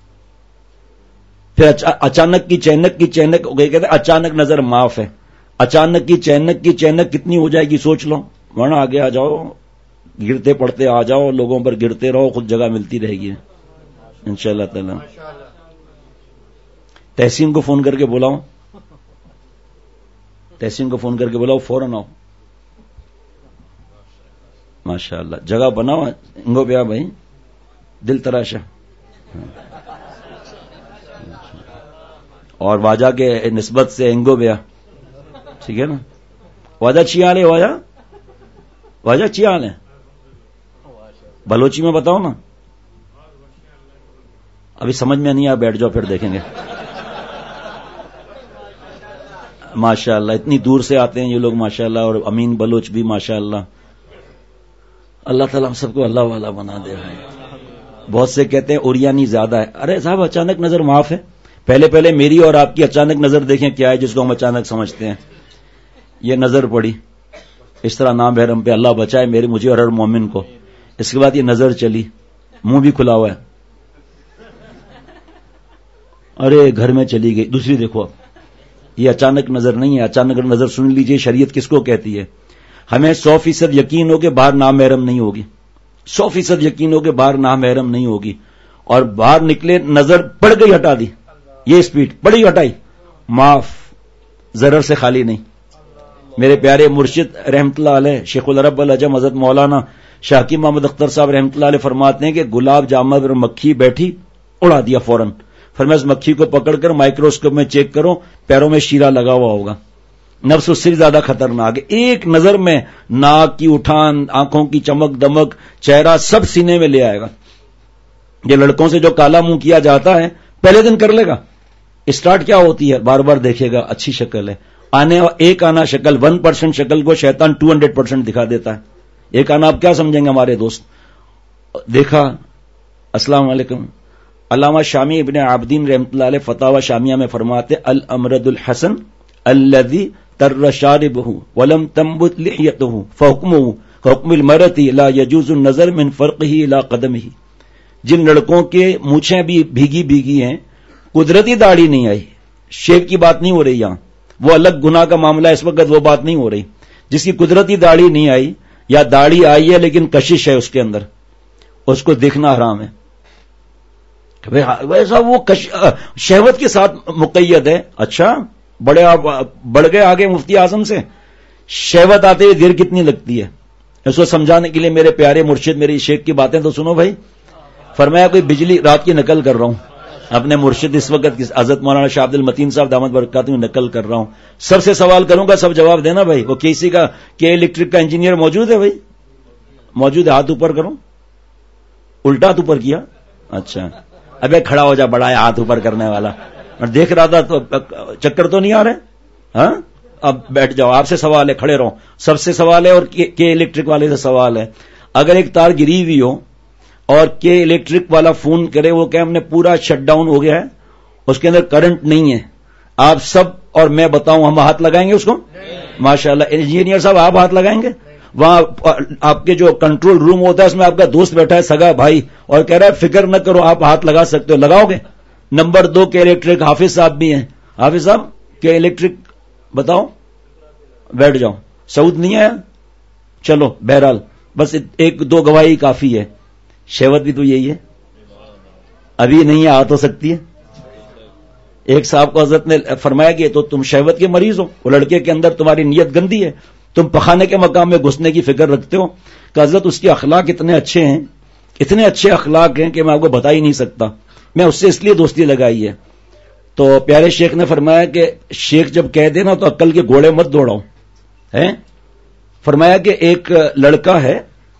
پھر اچانک کی چینک کی چینک ہو گئی. کہتے ہیں اچانک نظر معاف ہے، اچانک کی چینک کی چینک کتنی ہو جائے گی سوچ لو. ورنہ آگے آ جاؤ، گرتے پڑتے آ جاؤ، لوگوں پر گرتے رہو، خود جگہ ملتی رہے گی انشاءاللہ تعالی. تحسین کو فون کر کے بلاؤ، تحسین کو فون کر کے بلاؤ، فوراً آؤ. ماشاءاللہ جگہ بناؤ. انگو پیا بھائی، دل تراشا. اور واجہ کے نسبت سے انگو بیا، ٹھیک ہے نا. واجہ چیال ہے، واجہ واجہ چیال ہے. بلوچی میں بتاؤ نا، ابھی سمجھ میں نہیں آیا، بیٹھ جاؤ پھر دیکھیں گے. ماشاءاللہ اتنی دور سے آتے ہیں یہ لوگ ماشاءاللہ، اور امین بلوچ بھی ماشاءاللہ. اللہ تعالیٰ ہم سب کو اللہ والا بنا دے رہے ہیں. بہت سے کہتے ہیں اوریانی زیادہ ہے. ارے صاحب اچانک نظر معاف ہے. پہلے پہلے میری اور آپ کی اچانک نظر دیکھیں کیا ہے جس کو ہم اچانک سمجھتے ہیں. یہ نظر پڑی اس طرح نام بحرم پہ، اللہ بچائے میرے مجھے اور ہر مومن کو. اس کے بعد یہ نظر چلی، منہ بھی کھلا ہوا ہے، ارے گھر میں چلی گئی. دوسری دیکھو، اب یہ اچانک نظر نہیں ہے. اچانک نظر سن لیجئے شریعت کس کو کہتی ہے. ہمیں سو فیصد یقین ہو کہ باہر نام محرم نہیں ہوگی، سو فیصد یقین ہو کہ باہر نام محرم نہیں ہوگی، اور باہر نکلے نظر پڑ گئی ہٹا دی، یہ سپیڈ پڑی ہٹائی، معاف، ضرر سے خالی نہیں. میرے پیارے مرشد رحمت اللہ علیہ شیخ العرب العجم حضرت مولانا شاکی محمد اختر صاحب رحمت اللہ علیہ فرماتے ہیں کہ گلاب جامہ پر مکھی بیٹھی، اڑا دیا فوراً. فرمایا اس مکھی کو پکڑ کر مائکروسکوپ میں چیک کرو، پیروں میں شیرہ لگا ہوا ہوگا. نفس اس سے زیادہ خطرناک ہے. ایک نظر میں ناک کی اٹھان، آنکھوں کی چمک دمک، چہرہ سب سینے میں لے آئے گا. یہ لڑکوں سے جو کالا منہ کیا جاتا ہے پہلے دن کر لے گا. اسٹارٹ کیا ہوتی ہے، بار بار دیکھے گا اچھی شکل ہے، آنے ایک آنا شکل، ون پرسنٹ شکل کو شیطان ٹو ہنڈریڈ پرسنٹ دکھا دیتا ہے. ایک آنا آپ کیا سمجھیں گے ہمارے دوست. دیکھا، السلام علیکم. علامہ شامی ابن عابدین رحمۃ اللہ علیہ فتاوی شامیہ میں فرماتے الامرد الحسن الذي تر شاربه ولم تنبت لحيته فحكمه حكم المرأة لا يجوز النظر من فرقه الى قدمه. جن لڑکوں کے مونچھیں بھی بھیگی بھیگی ہیں، قدرتی داڑھی نہیں آئی، شیو کی بات نہیں ہو رہی یہاں، وہ الگ گناہ کا معاملہ ہے اس وقت، وہ بات نہیں ہو رہی. جس کی قدرتی داڑھی نہیں آئی یا داڑھی آئی ہے لیکن کشش ہے اس کے اندر، اس کو دیکھنا حرام ہے. ویسا وہ شہوت کے ساتھ مقید ہے. اچھا بڑے آپ بڑھ گئے آگے مفتی اعظم سے. شہوت آتے ہوئے دیر کتنی لگتی ہے، اس کو سمجھانے کے لیے میرے پیارے مرشد میری شیخ کی باتیں تو سنو بھائی. فرمایا کوئی بجلی رات کی نقل کر رہا ہوں، اپنے مرشد اس وقت حضرت مولانا شاہ عبد المتین صاحب دامت برکاتہ میں نقل کر رہا ہوں. سب سے سوال کروں گا، سب جواب دینا بھائی. وہ کسی کا کہ الیکٹرک کا انجینئر موجود ہے بھائی؟ موجود ہے، ہاتھ اوپر کرو. الٹا ہاتھ اوپر کیا، اچھا. ابے کھڑا ہو جا، بڑا ہے ہاتھ اوپر کرنے والا. اور دیکھ رہا تھا تو چکر تو نہیں آ رہے؟ ہاں اب بیٹھ جاؤ، آپ سے سوال ہے، کھڑے رہو، سب سے سوال ہے اور کے الیکٹرک والے سے سوال ہے. اگر ایک تار گری ہوئی ہو اور کے الیکٹرک والا فون کرے، وہ کہ ہم نے پورا شٹ ڈاؤن ہو گیا ہے، اس کے اندر کرنٹ نہیں ہے، آپ سب اور میں بتاؤں ہم ہاتھ لگائیں گے اس کو؟ ماشاءاللہ انجینئر صاحب آپ ہاتھ لگائیں گے؟ وہاں آپ کے جو کنٹرول روم ہوتا ہے اس میں آپ کا دوست بیٹھا ہے، سگا بھائی، اور کہہ رہا ہے فکر نہ کرو آپ ہاتھ لگا سکتے ہو، لگاؤ گے؟ نمبر دو کے الیکٹرک حافظ صاحب بھی ہیں. حافظ صاحب کے الیکٹرک بتاؤ. بیٹھ جاؤ. سعود نہیں آیا؟ چلو بہرحال بس ایک دو گواہی کافی ہے. شہوت بھی تو یہی ہے، ابھی نہیں آ تو سکتی ہے. ایک صاحب کو حضرت نے فرمایا کہ تو تم شہوت کے مریض ہو، وہ لڑکے کے اندر تمہاری نیت گندی ہے، تم پخانے کے مقام میں گھسنے کی فکر رکھتے ہو. کہ حضرت اس کے اخلاق اتنے اچھے ہیں، اتنے اچھے اخلاق ہیں کہ میں آپ کو بتا ہی نہیں سکتا، میں اس سے اس لیے دوستی لگائی ہے. تو پیارے شیخ نے فرمایا کہ شیخ جب کہہ دے نا تو عقل کے گھوڑے مت دوڑاؤ. ہے فرمایا کہ ایک لڑکا ہے،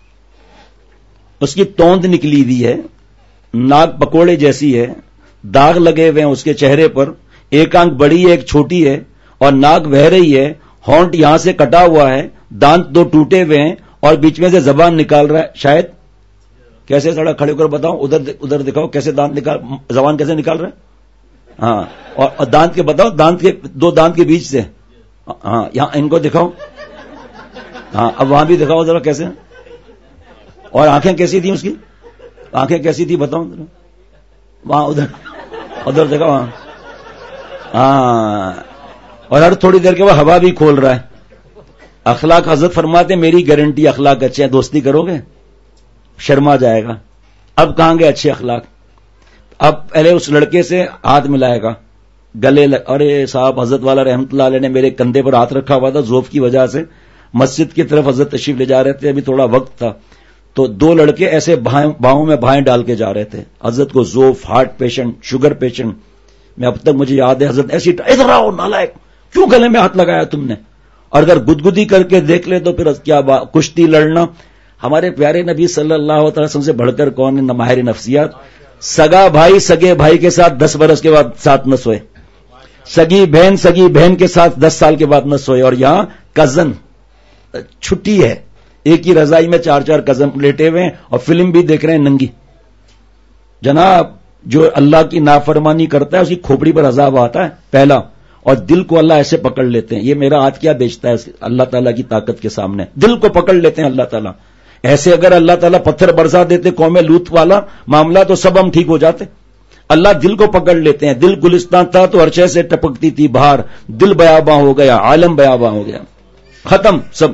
اس کی توند نکلی ہوئی ہے، ناک پکوڑے جیسی ہے، داغ لگے ہوئے ہیں اس کے چہرے پر، ایک آنکھ بڑی ہے ایک چھوٹی ہے، اور ناک بہہ رہی ہے، ہونٹ یہاں سے کٹا ہوا ہے، دانت دو ٹوٹے ہوئے ہیں، اور بیچ میں سے زبان نکال رہا ہے. شاید کیسے سڑا کھڑے ہو کر بتاؤ، ادھر ادھر دکھاؤ کیسے دانت نکال، زبان کیسے نکال رہا ہے. ہاں اور دانت کے بتاؤ، دانت کے دو دانت کے بیچ سے. ہاں یہاں ان کو دکھاؤ. ہاں اب وہاں بھی دکھاؤ ذرا کیسے. اور آنکھیں کیسی تھیں اس کی، آنکھیں کیسی تھی بتاؤ ذرا. وہاں ادھر ادھر دکھاؤ. ہاں ہاں اور ہر تھوڑی دیر کے بعد ہوا بھی کھول رہا ہے. اخلاق حضرت فرماتے میری گارنٹی اخلاق اچھے ہیں، دوستی کرو گے شرما جائے گا. اب کہاں گے اچھے اخلاق؟ اب پہلے اس لڑکے سے ہاتھ ملائے گا، گلے لگ... ارے صاحب حضرت والا رحمت اللہ علیہ نے میرے کندھے پر ہاتھ رکھا ہوا تھا، ذوف کی وجہ سے مسجد کی طرف حضرت تشریف لے جا رہے تھے، ابھی تھوڑا وقت تھا، تو دو لڑکے ایسے باہوں میں بھائیں ڈال کے جا رہے تھے. حضرت کو ذوف، ہارٹ پیشنٹ، شوگر پیشنٹ. میں اب تک مجھے یاد ہے حضرت ایسی ادھر آؤ نالائق، کیوں گلے میں ہاتھ لگایا تم نے؟ اور اگر گدگدی کر کے دیکھ لے تو پھر کیا کشتی لڑنا. ہمارے پیارے نبی صلی اللہ علیہ وسلم سے بڑھ کر کون ہے ماہر نفسیات. سگا بھائی سگے بھائی کے ساتھ دس برس کے بعد ساتھ نہ سوئے، سگی بہن سگی بہن کے ساتھ دس سال کے بعد نہ سوئے. اور یہاں کزن چھٹی ہے، ایک ہی رضائی میں چار چار کزن لیٹے ہوئے ہیں اور فلم بھی دیکھ رہے ہیں ننگی. جناب جو اللہ کی نافرمانی کرتا ہے اس کی کھوپڑی پر عذاب آتا ہے پہلا، اور دل کو اللہ ایسے پکڑ لیتے ہیں. یہ میرا ہاتھ کیا بیچتا ہے اللہ تعالیٰ کی طاقت کے سامنے؟ دل کو پکڑ لیتے ہیں اللہ تعالیٰ. ایسے اگر اللہ تعالیٰ پتھر برسا دیتے قوم لوط والا معاملہ تو سب ہم ٹھیک ہو جاتے. اللہ دل کو پکڑ لیتے ہیں. دل گلستان تھا تو عرشے سے ٹپکتی تھی بہار، دل بیاباں ہو گیا، عالم بیاباں ہو گیا، ختم سب.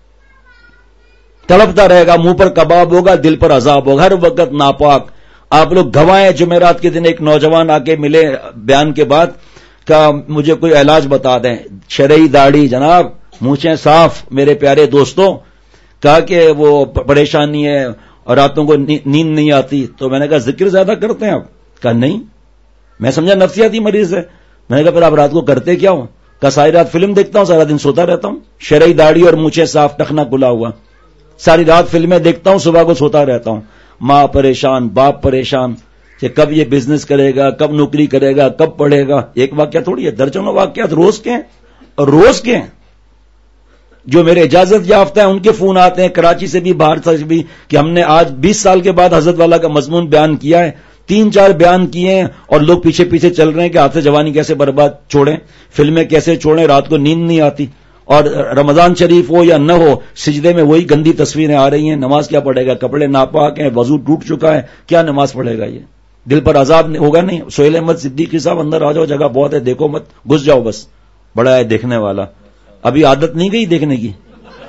تڑپتا رہے گا، منہ پر کباب ہوگا، دل پر عذاب ہوگا، ہر وقت ناپاک. آپ لوگ گواہیں. جمعرات کے دن ایک نوجوان آ کے ملے بیان کے بعد، کہ مجھے کوئی علاج بتا دیں. شرعی داڑھی جناب، مونچھیں صاف. میرے پیارے دوستوں کہا کہ وہ پریشانی ہے اور راتوں کو نیند نہیں آتی. تو میں نے کہا ذکر زیادہ کرتے ہیں آپ؟ کہا نہیں. میں سمجھا نفسیاتی مریض ہے. میں نے کہا پھر آپ رات کو کرتے کیا ہو؟ کہا ساری رات فلم دیکھتا ہوں، سارا دن سوتا رہتا ہوں. شرعی داڑھی اور مونچھیں صاف، ٹخنا کھلا ہوا، ساری رات فلمیں دیکھتا ہوں، صبح کو سوتا رہتا ہوں. ماں پریشان، باپ پریشان کہ کب یہ بزنس کرے گا، کب نوکری کرے گا، کب پڑھے گا. ایک واقعہ تھوڑی ہے، درجنوں واقعات روز کے ہیں اور روز کے ہیں. جو میرے اجازت یافتہ ہیں ان کے فون آتے ہیں کراچی سے بھی، باہر سے بھی، کہ ہم نے آج بیس سال کے بعد حضرت والا کا مضمون بیان کیا ہے. تین چار بیان کیے ہیں اور لوگ پیچھے پیچھے چل رہے ہیں کہ ہاتھ سے جوانی کیسے برباد چھوڑیں، فلمیں کیسے چھوڑیں، رات کو نیند نہیں آتی. اور رمضان شریف ہو یا نہ ہو، سجدے میں وہی گندی تصویریں آ رہی ہیں. نماز کیا پڑھے گا؟ کپڑے ناپاک ہیں، وضو ٹوٹ چکا ہے، کیا نماز پڑھے گا؟ یہ دل پر عذاب ہوگا نہیں؟ سہیل احمد صدیقی صاحب اندر آ جاؤ، جگہ بہت ہے، دیکھو مت، گھس جاؤ بس. بڑا ہے دیکھنے والا، ابھی عادت نہیں گئی دیکھنے کی.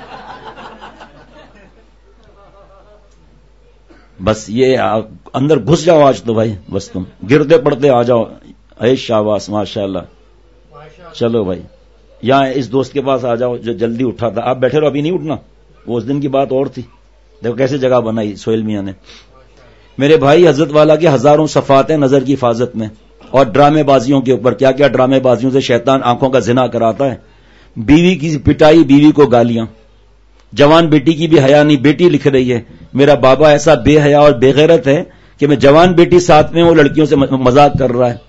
بس یہ اندر گھس جاؤ آج تو بھائی، بس تم گرتے پڑتے آ جاؤ. اے شاباش ماشاء اللہ. چلو بھائی یہاں اس دوست کے پاس آ جاؤ جو جلدی اٹھا تھا. آپ بیٹھے رہو، ابھی نہیں اٹھنا، وہ اس دن کی بات اور تھی. دیکھو کیسے جگہ بنائی سہیل میاں نے. میرے بھائی حضرت والا کے ہزاروں صفات ہیں نظر کی حفاظت میں، اور ڈرامے بازیوں کے اوپر. کیا کیا ڈرامے بازیوں سے شیطان آنکھوں کا زنا کراتا ہے. بیوی کی پٹائی، بیوی کو گالیاں. جوان بیٹی کی بھی حیا نہیں. بیٹی لکھ رہی ہے میرا بابا ایسا بے حیا اور بے غیرت ہے کہ میں جوان بیٹی ساتھ میں وہ لڑکیوں سے مذاق کر رہا ہے.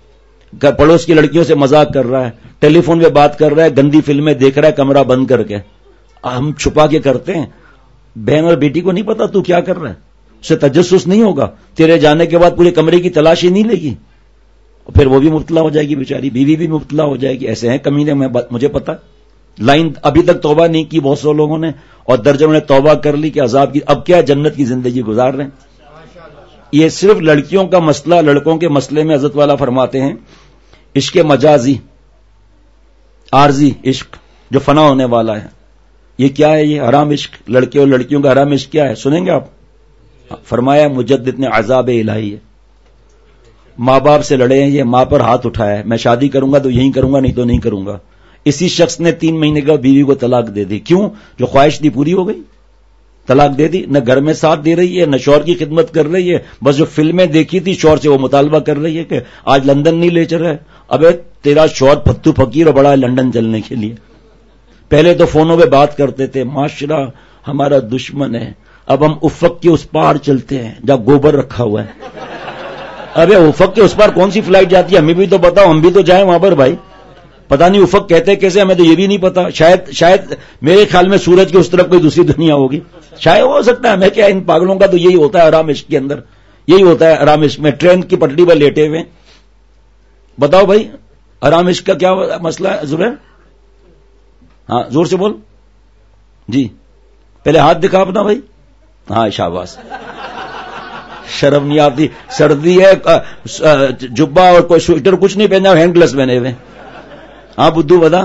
پڑوس کی لڑکیوں سے مذاق کر رہا ہے, ٹیلی فون پہ بات کر رہا ہے, گندی فلمیں دیکھ رہا ہے کمرہ بند کر کے. ہم چھپا کے کرتے ہیں. بہن اور بیٹی کو نہیں پتا تو کیا کر رہا ہے, اسے تجسس نہیں ہوگا, تیرے جانے کے بعد پورے کمرے کی تلاشی نہیں لے گی, پھر وہ بھی مبتلا ہو جائے گی بیچاری, بیوی بھی مبتلا ہو جائے گی. ایسے ہیں کمینے, میں مجھے پتا. لائن ابھی تک توبہ نہیں کی بہت سے لوگوں نے, اور درجنوں نے توبہ کر لی کہ عذاب کی, اب کیا جنت کی زندگی گزار رہے ہیں. یہ صرف لڑکیوں کا مسئلہ. لڑکوں کے مسئلے میں حضرت والا فرماتے ہیں عشق مجازی عارضی عشق جو فنا ہونے والا ہے, یہ کیا ہے؟ یہ حرام عشق, لڑکے اور لڑکیوں کا حرام عشق کیا ہے سنیں گے آپ. فرمایا مجدد نے عذاب الہی ہے. ماں باپ سے لڑے ہیں, یہ ماں پر ہاتھ اٹھایا ہے, میں شادی کروں گا تو یہی کروں گا نہیں تو نہیں کروں گا. اسی شخص نے تین مہینے کا بیوی کو طلاق دے دی. کیوں؟ جو خواہش تھی پوری ہو گئی, طلاق دے دی. نہ گھر میں ساتھ دے رہی ہے, نہ شوہر کی خدمت کر رہی ہے, بس جو فلمیں دیکھی تھی شوہر سے وہ مطالبہ کر رہی ہے کہ آج لندن نہیں لے چل رہا ہے. ابے تیرا شوہر پھتو فقیر اور بڑا ہے لندن چلنے کے لیے. پہلے تو فونوں پہ بات کرتے تھے, معاشرہ ہمارا دشمن ہے, اب ہم افق کے اس پار چلتے ہیں جہاں گوبر رکھا ہوا ہے. ابے افق کے اس پار کون سی فلائٹ جاتی ہے, ہمیں بھی تو بتاؤ, ہم بھی تو جائیں وہاں پر بھائی. پتہ نہیں افق کہتے کیسے, ہمیں تو یہ بھی نہیں پتا. شاید شاید میرے خیال میں سورج کے اس طرف کوئی دوسری دنیا ہوگی, شاید ہو سکتا ہے. ہمیں کیا, ان پاگلوں کا تو یہی ہوتا ہے حرام عشق کے اندر, یہی ہوتا ہے حرام عشق میں. ٹرین کی پٹری پر لیٹے ہوئے, بتاؤ بھائی حرام عشق کا کیا مسئلہ ہے زبیر؟ ہاں زور سے بول جی, پہلے ہاتھ دکھا اپنا بھائی. ہاں شاباش, شرم نہیں آتی. سردی ہے, جبہ اور کوئی سویٹر کچھ نہیں پہنا, ہینڈ گلوز پہنے ہوئے. ہاں بدھو بتا.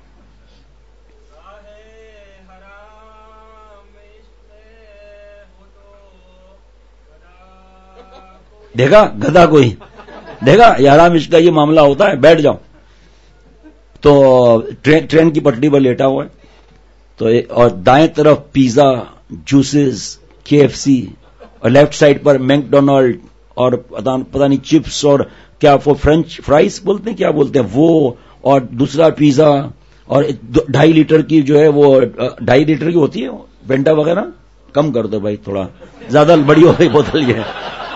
دیکھا گدھا کوئی دیکھا, یہ حرام عشق کا یہ معاملہ ہوتا ہے. بیٹھ جاؤ. تو ٹرین, ٹرین کی پٹری پر لیٹا ہوا ہے, تو اور دائیں طرف pizza, juices, K F C, اور لیفٹ سائڈ پر میک ڈونلڈ اور پتہ نہیں چپس اور کیا وہ فرینچ فرائز بولتے ہیں کیا بولتے ہیں وہ, اور دوسرا پیزا, اور ڈھائی لیٹر کی جو ہے وہ ڈھائی لیٹر کی ہوتی ہے وینٹا وغیرہ. کم کر دو بھائی, تھوڑا زیادہ بڑی ہو گئی بوتل. یہ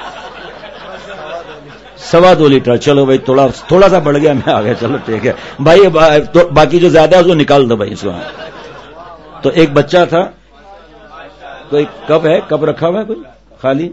سوا دو لیٹر, چلو بھائی تھوڑا تھوڑا سا بڑھ گیا, میں آ گیا, چلو ٹھیک ہے بھائی. باقی جو زیادہ ہے اس کو نکال دو بھائی اس کو. تو ایک بچہ تھا, کوئی کپ ہے, کپ رکھا ہوا ہے کوئی خالی.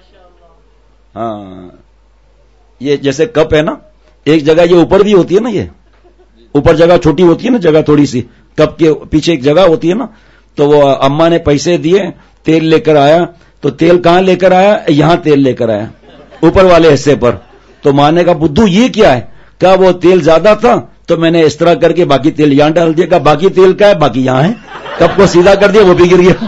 ہاں یہ جیسے کپ ہے نا, ایک جگہ یہ اوپر بھی ہوتی ہے نا, یہ اوپر جگہ چھوٹی ہوتی ہے نا, جگہ تھوڑی سی, کپ کے پیچھے ایک جگہ ہوتی ہے نا. تو وہ اما نے پیسے دیے, تیل لے کر آیا, تو تیل کہاں لے کر آیا, یہاں تیل لے کر آیا اوپر والے حصے پر. تو ماں نے کہا بدھو یہ کیا ہے, کہا وہ تیل زیادہ تھا تو میں نے اس طرح کر کے باقی تیل یہاں ڈال دیا. کہا باقی تیل کا ہے, باقی یہاں ہے. کپ کو سیدھا کر دیا, وہ بھی گر گیا.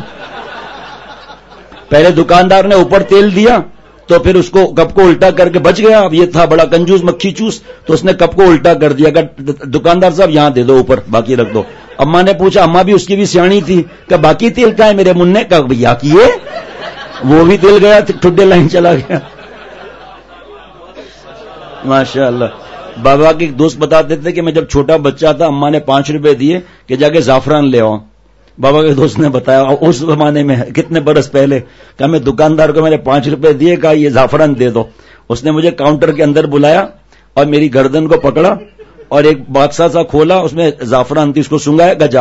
پہلے دکاندار نے اوپر تیل دیا تو پھر اس کو کپ کو الٹا کر کے بچ گیا. اب یہ تھا بڑا کنجوس مکھی چوس, تو اس نے کپ کو الٹا کر دیا. کہ دکاندار صاحب یہاں دے دو, اوپر باقی رکھ دو. اماں نے پوچھا, اماں بھی اس کی بھی سیاਣੀ تھی, کہ باقی تیل کا ہے میرے منہ, کہا بھیا کیے, وہ بھی تیل گیا, ٹھڈے لائن چلا گیا. ماشاء اللہ. بابا کے ایک دوست بتاتے تھے کہ میں جب چھوٹا بچہ تھا, اماں نے پانچ روپے دیے کہ جا کے زعفران لے آؤ. بابا کے دوست نے بتایا اس زمانے میں کتنے برس پہلے, کہ میں دکاندار کو میں نے پانچ روپے دیے, کہا یہ زعفران دے دو. اس نے مجھے کاؤنٹر کے اندر بلایا اور میری گردن کو پکڑا اور ایک باکسا سا کھولا, اس میں زعفران تھی, اس کو سنگایا, گجا.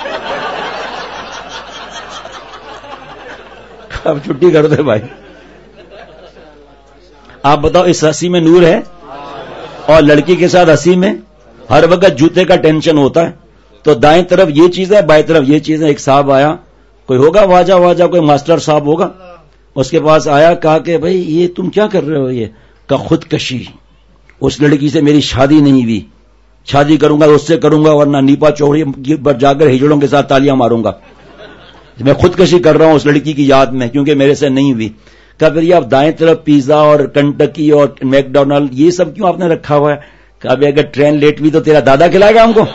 اب چھٹی کر دے بھائی. آپ بتاؤ اس ہنسی میں نور ہے, اور لڑکی کے ساتھ ہنسی میں ہر وقت جوتے کا ٹینشن ہوتا ہے. تو دائیں طرف یہ چیز ہے, بائیں طرف یہ چیز ہے. ایک صاحب آیا, کوئی ہوگا واجہ واجہ کوئی ماسٹر صاحب ہوگا, اس کے پاس آیا, کہا کہ بھائی یہ تم کیا کر رہے ہو, یہ کہ خودکشی, اس لڑکی سے میری شادی نہیں ہوئی, شادی کروں گا اس سے کروں گا ورنہ نیپا چوڑی پر جا کر ہجڑوں کے ساتھ تالیاں ماروں گا. میں خودکشی کر رہا ہوں اس لڑکی کی یاد میں کیونکہ میرے سے نہیں ہوئی. کہا پھر یہ آپ دائیں طرف پیزا اور کنٹکی اور میک ڈونلڈ یہ سب کیوں آپ نے رکھا ہوا ہے؟ کہا بھائی اگر ٹرین لیٹ ہوئی تو تیرا دادا کھلائے گا ہم کو.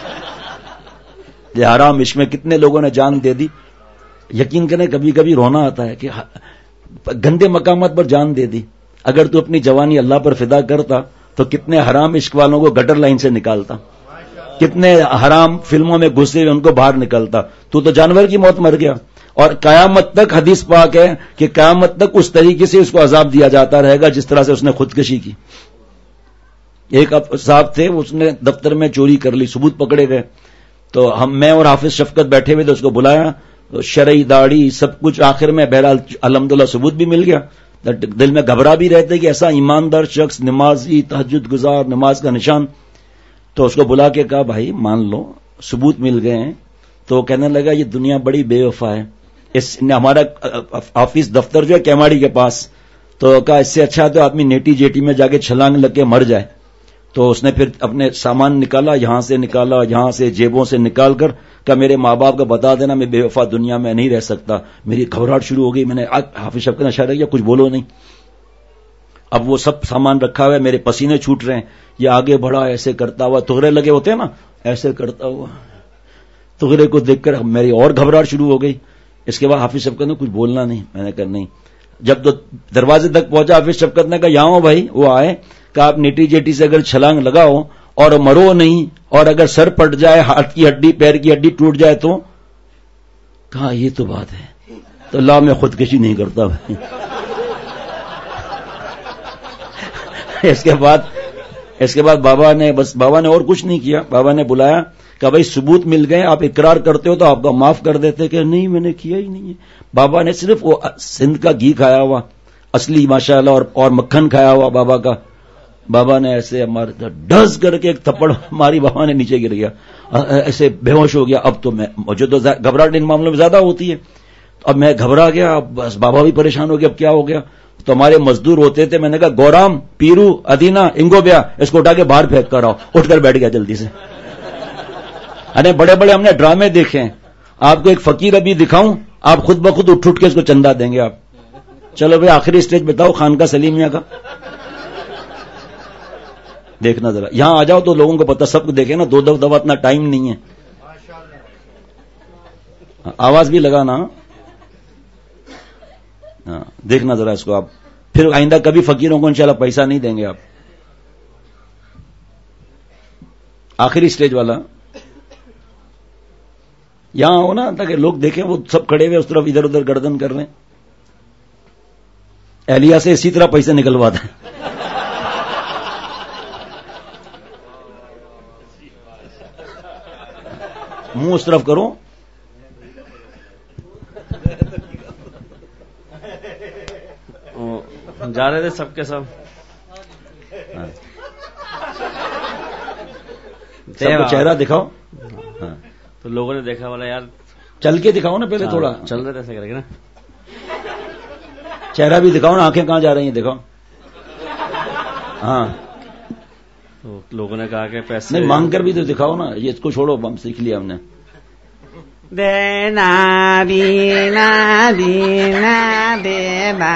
یہ حرام عشق میں کتنے لوگوں نے جان دے دی. یقین کریں کبھی کبھی رونا آتا ہے کہ گندے مقامات پر جان دے دی. اگر تو اپنی جوانی اللہ پر فدا کرتا تو کتنے حرام عشق والوں کو گٹر لائن سے نکالتا, کتنے حرام فلموں میں گھسے ہوئے ان کو باہر نکلتا. تو تو جانور کی موت مر گیا. اور قیامت تک حدیث پاک ہے کہ قیامت تک اس طریقے سے اس کو عذاب دیا جاتا رہے گا جس طرح سے اس نے خودکشی کی. ایک صاحب تھے, اس نے دفتر میں چوری کر لی, ثبوت پکڑے گئے, تو ہم میں اور حافظ شفقت بیٹھے ہوئے تھے, اس کو بلایا, تو شرعی داڑھی سب کچھ, آخر میں بہرحال الحمدللہ ثبوت بھی مل گیا. دل میں گھبرا بھی رہتے کہ ایسا ایماندار شخص, نمازی, تہجد گزار, نماز کا نشان. تو اس کو بلا کے کہا بھائی مان لو ثبوت مل گئے ہیں. تو کہنے لگا یہ دنیا بڑی بے وفا ہے, اس نے ہمارا آفس دفتر جو ہے کیماڑی کے پاس, تو کہا اس سے اچھا تو آدمی نیٹی جیٹی میں جا کے چھلانگ لگ کے مر جائے. تو اس نے پھر اپنے سامان نکالا, یہاں سے نکالا, یہاں سے جیبوں سے نکال کر کہا میرے ماں باپ کا بتا دینا میں بے وفا دنیا میں نہیں رہ سکتا. میری گھبراہٹ شروع ہو گئی, میں نے حافظ شفقت نے اشارہ کیا کچھ بولو نہیں. اب وہ سب سامان رکھا ہوا ہے, میرے پسینے چھوٹ رہے ہیں, یہ آگے بڑھا ایسے کرتا ہوا, تغرے لگے ہوتے ہیں نا, ایسے کرتا ہوا, تغرے کو دیکھ کر میری اور گھبراہٹ شروع ہو گئی. اس کے بعد حافظ شفقت نے کچھ بولنا نہیں, میں نے کہا نہیں. جب تو دروازے تک پہنچا حافظ شفقت نے کہا یہاں ہو بھائی, وہ آئے, کہا آپ نیٹی جیٹی سے اگر چھلانگ لگاؤ اور مرو نہیں, اور اگر سر پٹ جائے, ہاتھ کی ہڈی پیر کی ہڈی ٹوٹ جائے تو, کہا یہ تو بات ہے, تو اللہ میں خودکشی نہیں کرتا بھائی. اس کے بعد اس کے بعد بابا نے بس بابا نے اور کچھ نہیں کیا, بابا نے بلایا کہ بھائی ثبوت مل گئے, آپ اقرار کرتے ہو تو آپ کو معاف کر دیتے, کہ نہیں میں نے کیا ہی نہیں ہے. بابا نے صرف وہ سندھ کا گھی کھایا ہوا اصلی ماشاءاللہ, اور اور مکھن کھایا ہوا بابا کا. بابا نے ایسے ہمارے ڈز کر کے ایک تھپڑ ماری, بابا نے نیچے گر گیا, ایسے بے ہوش ہو گیا. اب تو میں مجھے تو گھبراہٹ ان معاملوں میں زیادہ ہوتی ہے, اب میں گھبرا گیا, اب بس بابا بھی پریشان ہو گیا, اب کیا ہو گیا. تو ہمارے مزدور ہوتے تھے, میں نے کہا گورام, پیرو, ادینا, انگو بیا, اس کو اٹھا کے باہر پھینک کر آؤ. اٹھ کر بیٹھ گیا جلدی سے. ارے بڑے بڑے ہم نے ڈرامے دیکھے ہیں, آپ کو ایک فقیر ابھی دکھاؤں, آپ خود بخود اٹھ اٹھ کے اس کو چندہ دیں گے آپ. چلو بھائی آخری اسٹیج بتاؤ خان کا سلیمیہ کا, دیکھنا ذرا, یہاں آ جاؤ تو لوگوں کو پتا, سب کو دیکھے نا, دو دو دفعہ اتنا ٹائم نہیں ہے. آواز بھی لگانا, ہاں دیکھنا ذرا اس کو آپ, پھر آئندہ کبھی فقیروں کو انشاءاللہ پیسہ نہیں دیں گے آپ. آخری اسٹیج والا یہاں ہو نا, تاکہ لوگ دیکھیں, وہ سب کھڑے ہوئے اس طرف ادھر ادھر گردن کر رہے ہیں. اہلیہ سے اسی طرح پیسے نکلواتا ہے. منہ اس طرف کرو, جا رہے تھے سب کے سب, سب کو چہرہ دکھاؤ. تو لوگوں نے دیکھا والا یار چل کے دکھاؤ نا, پہلے تھوڑا چل رہے تھے ایسے کر کے نا, چہرہ بھی دکھاؤ نا, آنکھیں کہاں جا رہی ہیں دکھاؤ. ہاں تو لوگوں نے کہا کہ پیسے نہیں مانگ کر بھی تو دکھاؤ نا, یہ اس کو چھوڑو, ہم سیکھ لیا ہم نے. دینا دینا دینا دینا.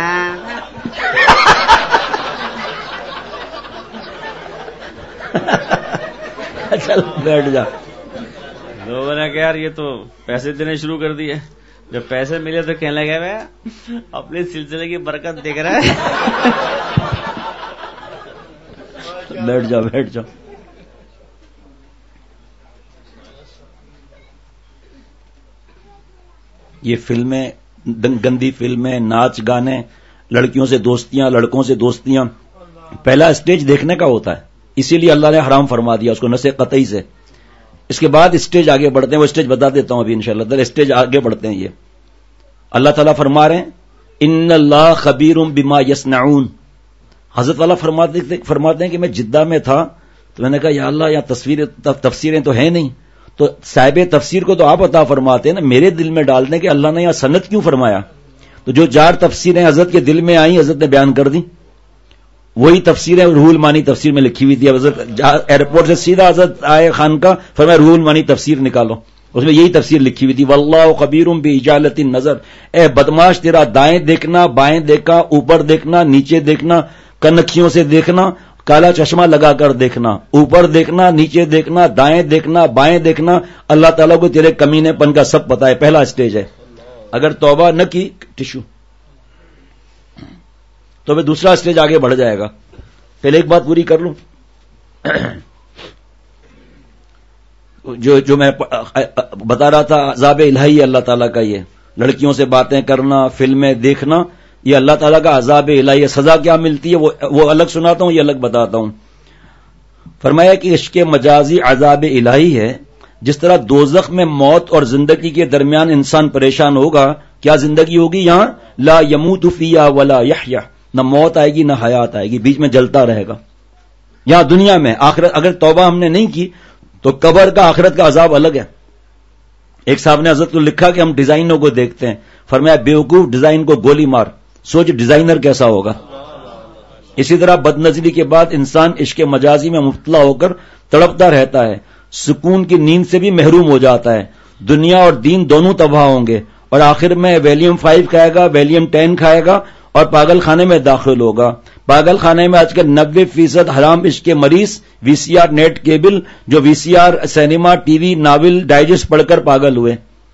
چل بیٹھ جا. لوگوں نے کہا یار یہ تو پیسے دینے شروع کر دیے. جب پیسے ملے تو کہنے لگے میں اپنے سلسلے کی برکت دیکھ رہا ہے. بیٹھ جا بیٹھ جا. یہ فلمیں, گندی فلمیں, ناچ گانے, لڑکیوں سے دوستیاں, لڑکوں سے دوستیاں, پہلا اسٹیج دیکھنے کا ہوتا ہے, اسی لیے اللہ نے حرام فرما دیا اس کو نص قطعی سے. اس کے بعد اسٹیج آگے بڑھتے ہیں, وہ اسٹیج بتا دیتا ہوں ابھی انشاءاللہ تعالی. اسٹیج آگے بڑھتے ہیں. یہ اللہ تعالیٰ فرما رہے ہیں ان اللہ خبیر بما یصنعون. حضرت والا فرماتے فرماتے ہیں کہ میں جدہ میں تھا تو میں نے کہا یا اللہ یہاں تصویریں تفسیریں تو ہیں نہیں, تو صاحب تفسیر کو تو آپ عطا فرماتے ہیں نا, میرے دل میں ڈال دیں کہ اللہ نے یہاں سند کیوں فرمایا. تو جو چار تفسیریں حضرت کے دل میں آئیں حضرت نے بیان کر دی, وہی تفسیریں روح المانی تفسیر میں لکھی ہوئی تھی. حضرت ایئرپورٹ سے سیدھا حضرت آئے خان کا, فرمایا روح المانی تفسیر نکالو, اس میں یہی تفسیر لکھی ہوئی تھی واللہ خبیر باجالۃ النظر. اے بدماش تیرا دائیں دیکھنا, بائیں دیکھنا, اوپر دیکھنا, نیچے دیکھنا, کنکھیوں سے دیکھنا, کالا چشمہ لگا کر دیکھنا, اوپر دیکھنا, نیچے دیکھنا, دائیں دیکھنا, بائیں دیکھنا, اللہ تعالیٰ کو تیرے کمینے پن کا سب پتا ہے. پہلا اسٹیج ہے. اگر توبہ نہ کی ٹشو تو پھر دوسرا اسٹیج آگے بڑھ جائے گا. پہلے ایک بات پوری کر لوں, جو جو میں بتا رہا تھا عذاب الہی اللہ تعالیٰ کا, یہ لڑکیوں سے باتیں کرنا, فلمیں دیکھنا, یہ اللہ تعالیٰ کا عذاب الہی ہے. سزا کیا ملتی ہے وہ وہ الگ سناتا ہوں, یہ الگ بتاتا ہوں. فرمایا کہ عشق مجازی عذاب الہی ہے. جس طرح دوزخ میں موت اور زندگی کے درمیان انسان پریشان ہوگا، کیا زندگی ہوگی یہاں؟ لا یموت فیہا ولا یحیا، نہ موت آئے گی نہ حیات آئے گی، بیچ میں جلتا رہے گا. یہاں دنیا میں آخرت اگر توبہ ہم نے نہیں کی تو قبر کا آخرت کا عذاب الگ ہے. ایک صاحب نے حضرت کو لکھا کہ ہم ڈیزائنوں کو دیکھتے ہیں، فرمایا بیوقوف ڈیزائن کو گولی مار، سوچ ڈیزائنر کیسا ہوگا. اسی طرح بد نظری کے بعد انسان عشق مجازی میں مبتلا ہو کر تڑپتا رہتا ہے، سکون کی نیند سے بھی محروم ہو جاتا ہے. دنیا اور دین دونوں تباہ ہوں گے اور آخر میں ویلیم فائیو کھائے گا، ویلیم ٹین کھائے گا اور پاگل خانے میں داخل ہوگا. پاگل خانے میں آج کل نبے فیصد حرام عشق کے مریض V C R net cable, جو V C R cinema T V novel digest پڑھ کر پاگل ہوئے،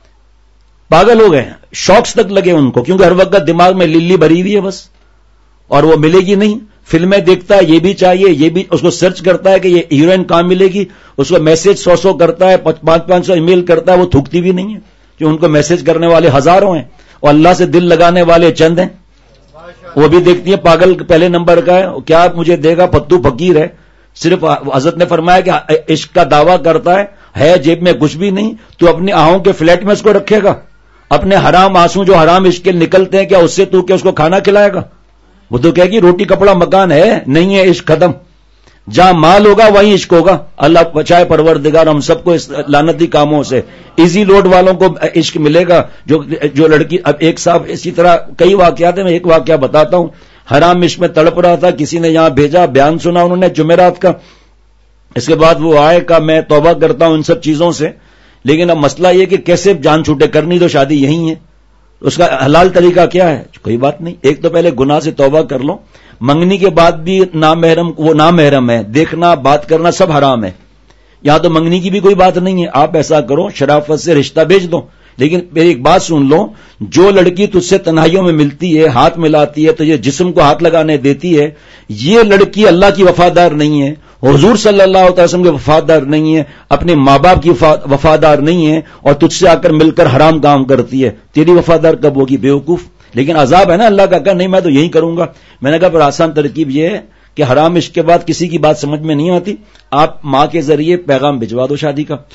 پاگل ہو گئے، شوقس تک لگے ان کو، کیونکہ ہر وقت دماغ میں للی بھری ہوئی ہے بس، اور وہ ملے گی نہیں. فلمیں دیکھتا ہے، یہ بھی چاہیے، یہ بھی، اس کو سرچ کرتا ہے کہ یہ ہیروئن کہاں ملے گی، اس کو میسج سو سو کرتا ہے، پانچ پانچ سو ای میل کرتا ہے، وہ تھوکتی بھی نہیں ہے، جو ان کو میسج کرنے والے ہزاروں ہیں اور اللہ سے دل لگانے والے چند ہیں. وہ بھی دیکھتی ہے، پاگل پہلے نمبر کا ہے، کیا مجھے دے گا، پتو فقیر ہے. صرف حضرت نے فرمایا کہ عشق کا دعویٰ کرتا ہے ہے جیب میں کچھ بھی نہیں، تو اپنے آہوں کے فلیٹ میں اس کو رکھے گا. اپنے حرام آنسو جو حرام عشق کے نکلتے ہیں، کیا اس سے تو کہ اس کو کھانا کھلائے گا؟ وہ تو کہے گی روٹی کپڑا مکان ہے، نہیں ہے عشق ختم. جہاں مال ہوگا وہیں عشق ہوگا. اللہ بچائے پروردگار ہم سب کو اس لعنتی کاموں سے. ایزی لوڈ والوں کو عشق ملے گا، جو جو لڑکی. اب ایک صاحب اسی طرح کئی واقعات ہیں، میں ایک واقعہ بتاتا ہوں. حرام عشق میں تڑپ رہا تھا، کسی نے یہاں بھیجا، بیان سنا انہوں نے جمعرات کا. اس کے بعد وہ آئے کہ میں توبہ کرتا ہوں ان سب چیزوں سے، لیکن اب مسئلہ یہ کہ کیسے جان چھوٹے، کرنی تو شادی یہی ہے، اس کا حلال طریقہ کیا ہے؟ کوئی بات نہیں، ایک تو پہلے گناہ سے توبہ کر لو. منگنی کے بعد بھی نامحرم، وہ نامحرم ہے، دیکھنا بات کرنا سب حرام ہے. یہاں تو منگنی کی بھی کوئی بات نہیں ہے. آپ ایسا کرو، شرافت سے رشتہ بھیج دو. لیکن میری ایک بات سن لو، جو لڑکی تجھ سے تنہائیوں میں ملتی ہے، ہاتھ ملاتی ہے، تو یہ جسم کو ہاتھ لگانے دیتی ہے، یہ لڑکی اللہ کی وفادار نہیں ہے، حضور صلی اللہ علیہ وسلم کے وفادار نہیں ہے، اپنے ماں باپ کی وفادار نہیں ہے، اور تجھ سے آ کر مل کر حرام کام کرتی ہے. تیری وفادار کب ہوگی بیوقوف؟ لیکن عذاب ہے نا اللہ کا. کہ نہیں میں تو یہی کروں گا. میں نے کہا پر آسان ترکیب یہ ہے کہ حرام عشق کے بعد کسی کی بات سمجھ میں نہیں آتی، آپ ماں کے ذریعے پیغام بھجوا دو شادی کا.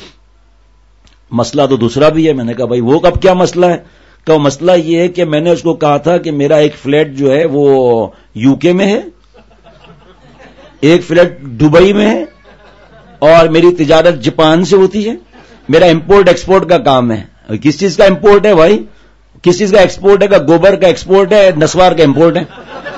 مسئلہ تو دوسرا بھی ہے. میں نے کہا بھائی وہ کب کیا مسئلہ ہے؟ کہ مسئلہ یہ ہے کہ میں نے اس کو کہا تھا کہ میرا ایک فلیٹ جو ہے وہ یو کے میں ہے، ایک فلیٹ دبئی میں ہے، اور میری تجارت جاپان سے ہوتی ہے، میرا امپورٹ ایکسپورٹ کا کام ہے. کس چیز کا امپورٹ ہے بھائی؟ کس چیز کا ایکسپورٹ ہے؟ کہ گوبر کا ایکسپورٹ ہے، نسوار کا امپورٹ ہے.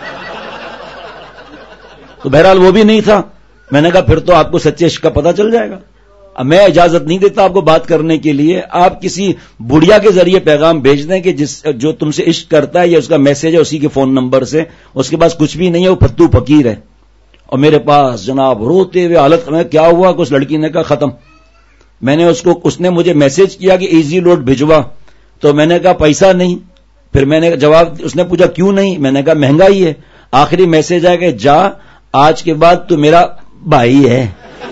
تو بہرحال وہ بھی نہیں تھا. میں نے کہا پھر تو آپ کو سچے عشق کا پتہ چل جائے گا. میں اجازت نہیں دیتا آپ کو بات کرنے کے لیے. آپ کسی بڑھیا کے ذریعے پیغام بھیج دیں کہ جس جو تم سے عشق کرتا ہے، یا اس کا میسج ہے اسی کے فون نمبر سے، اس کے پاس کچھ بھی نہیں ہے، وہ پتو فقیر ہے. اور میرے پاس جناب روتے ہوئے حالت میں کیا ہوا کہ اس لڑکی نے کہا ختم. میں نے اس کو اس نے مجھے میسج کیا کہ ایزی لوڈ بھجوا، تو میں نے کہا پیسہ نہیں. پھر میں نے جواب، اس نے پوچھا کیوں نہیں؟ میں نے کہا مہنگائی ہے. آخری میسج آیا کہ جا آج کے بعد تو میرا بھائی ہے.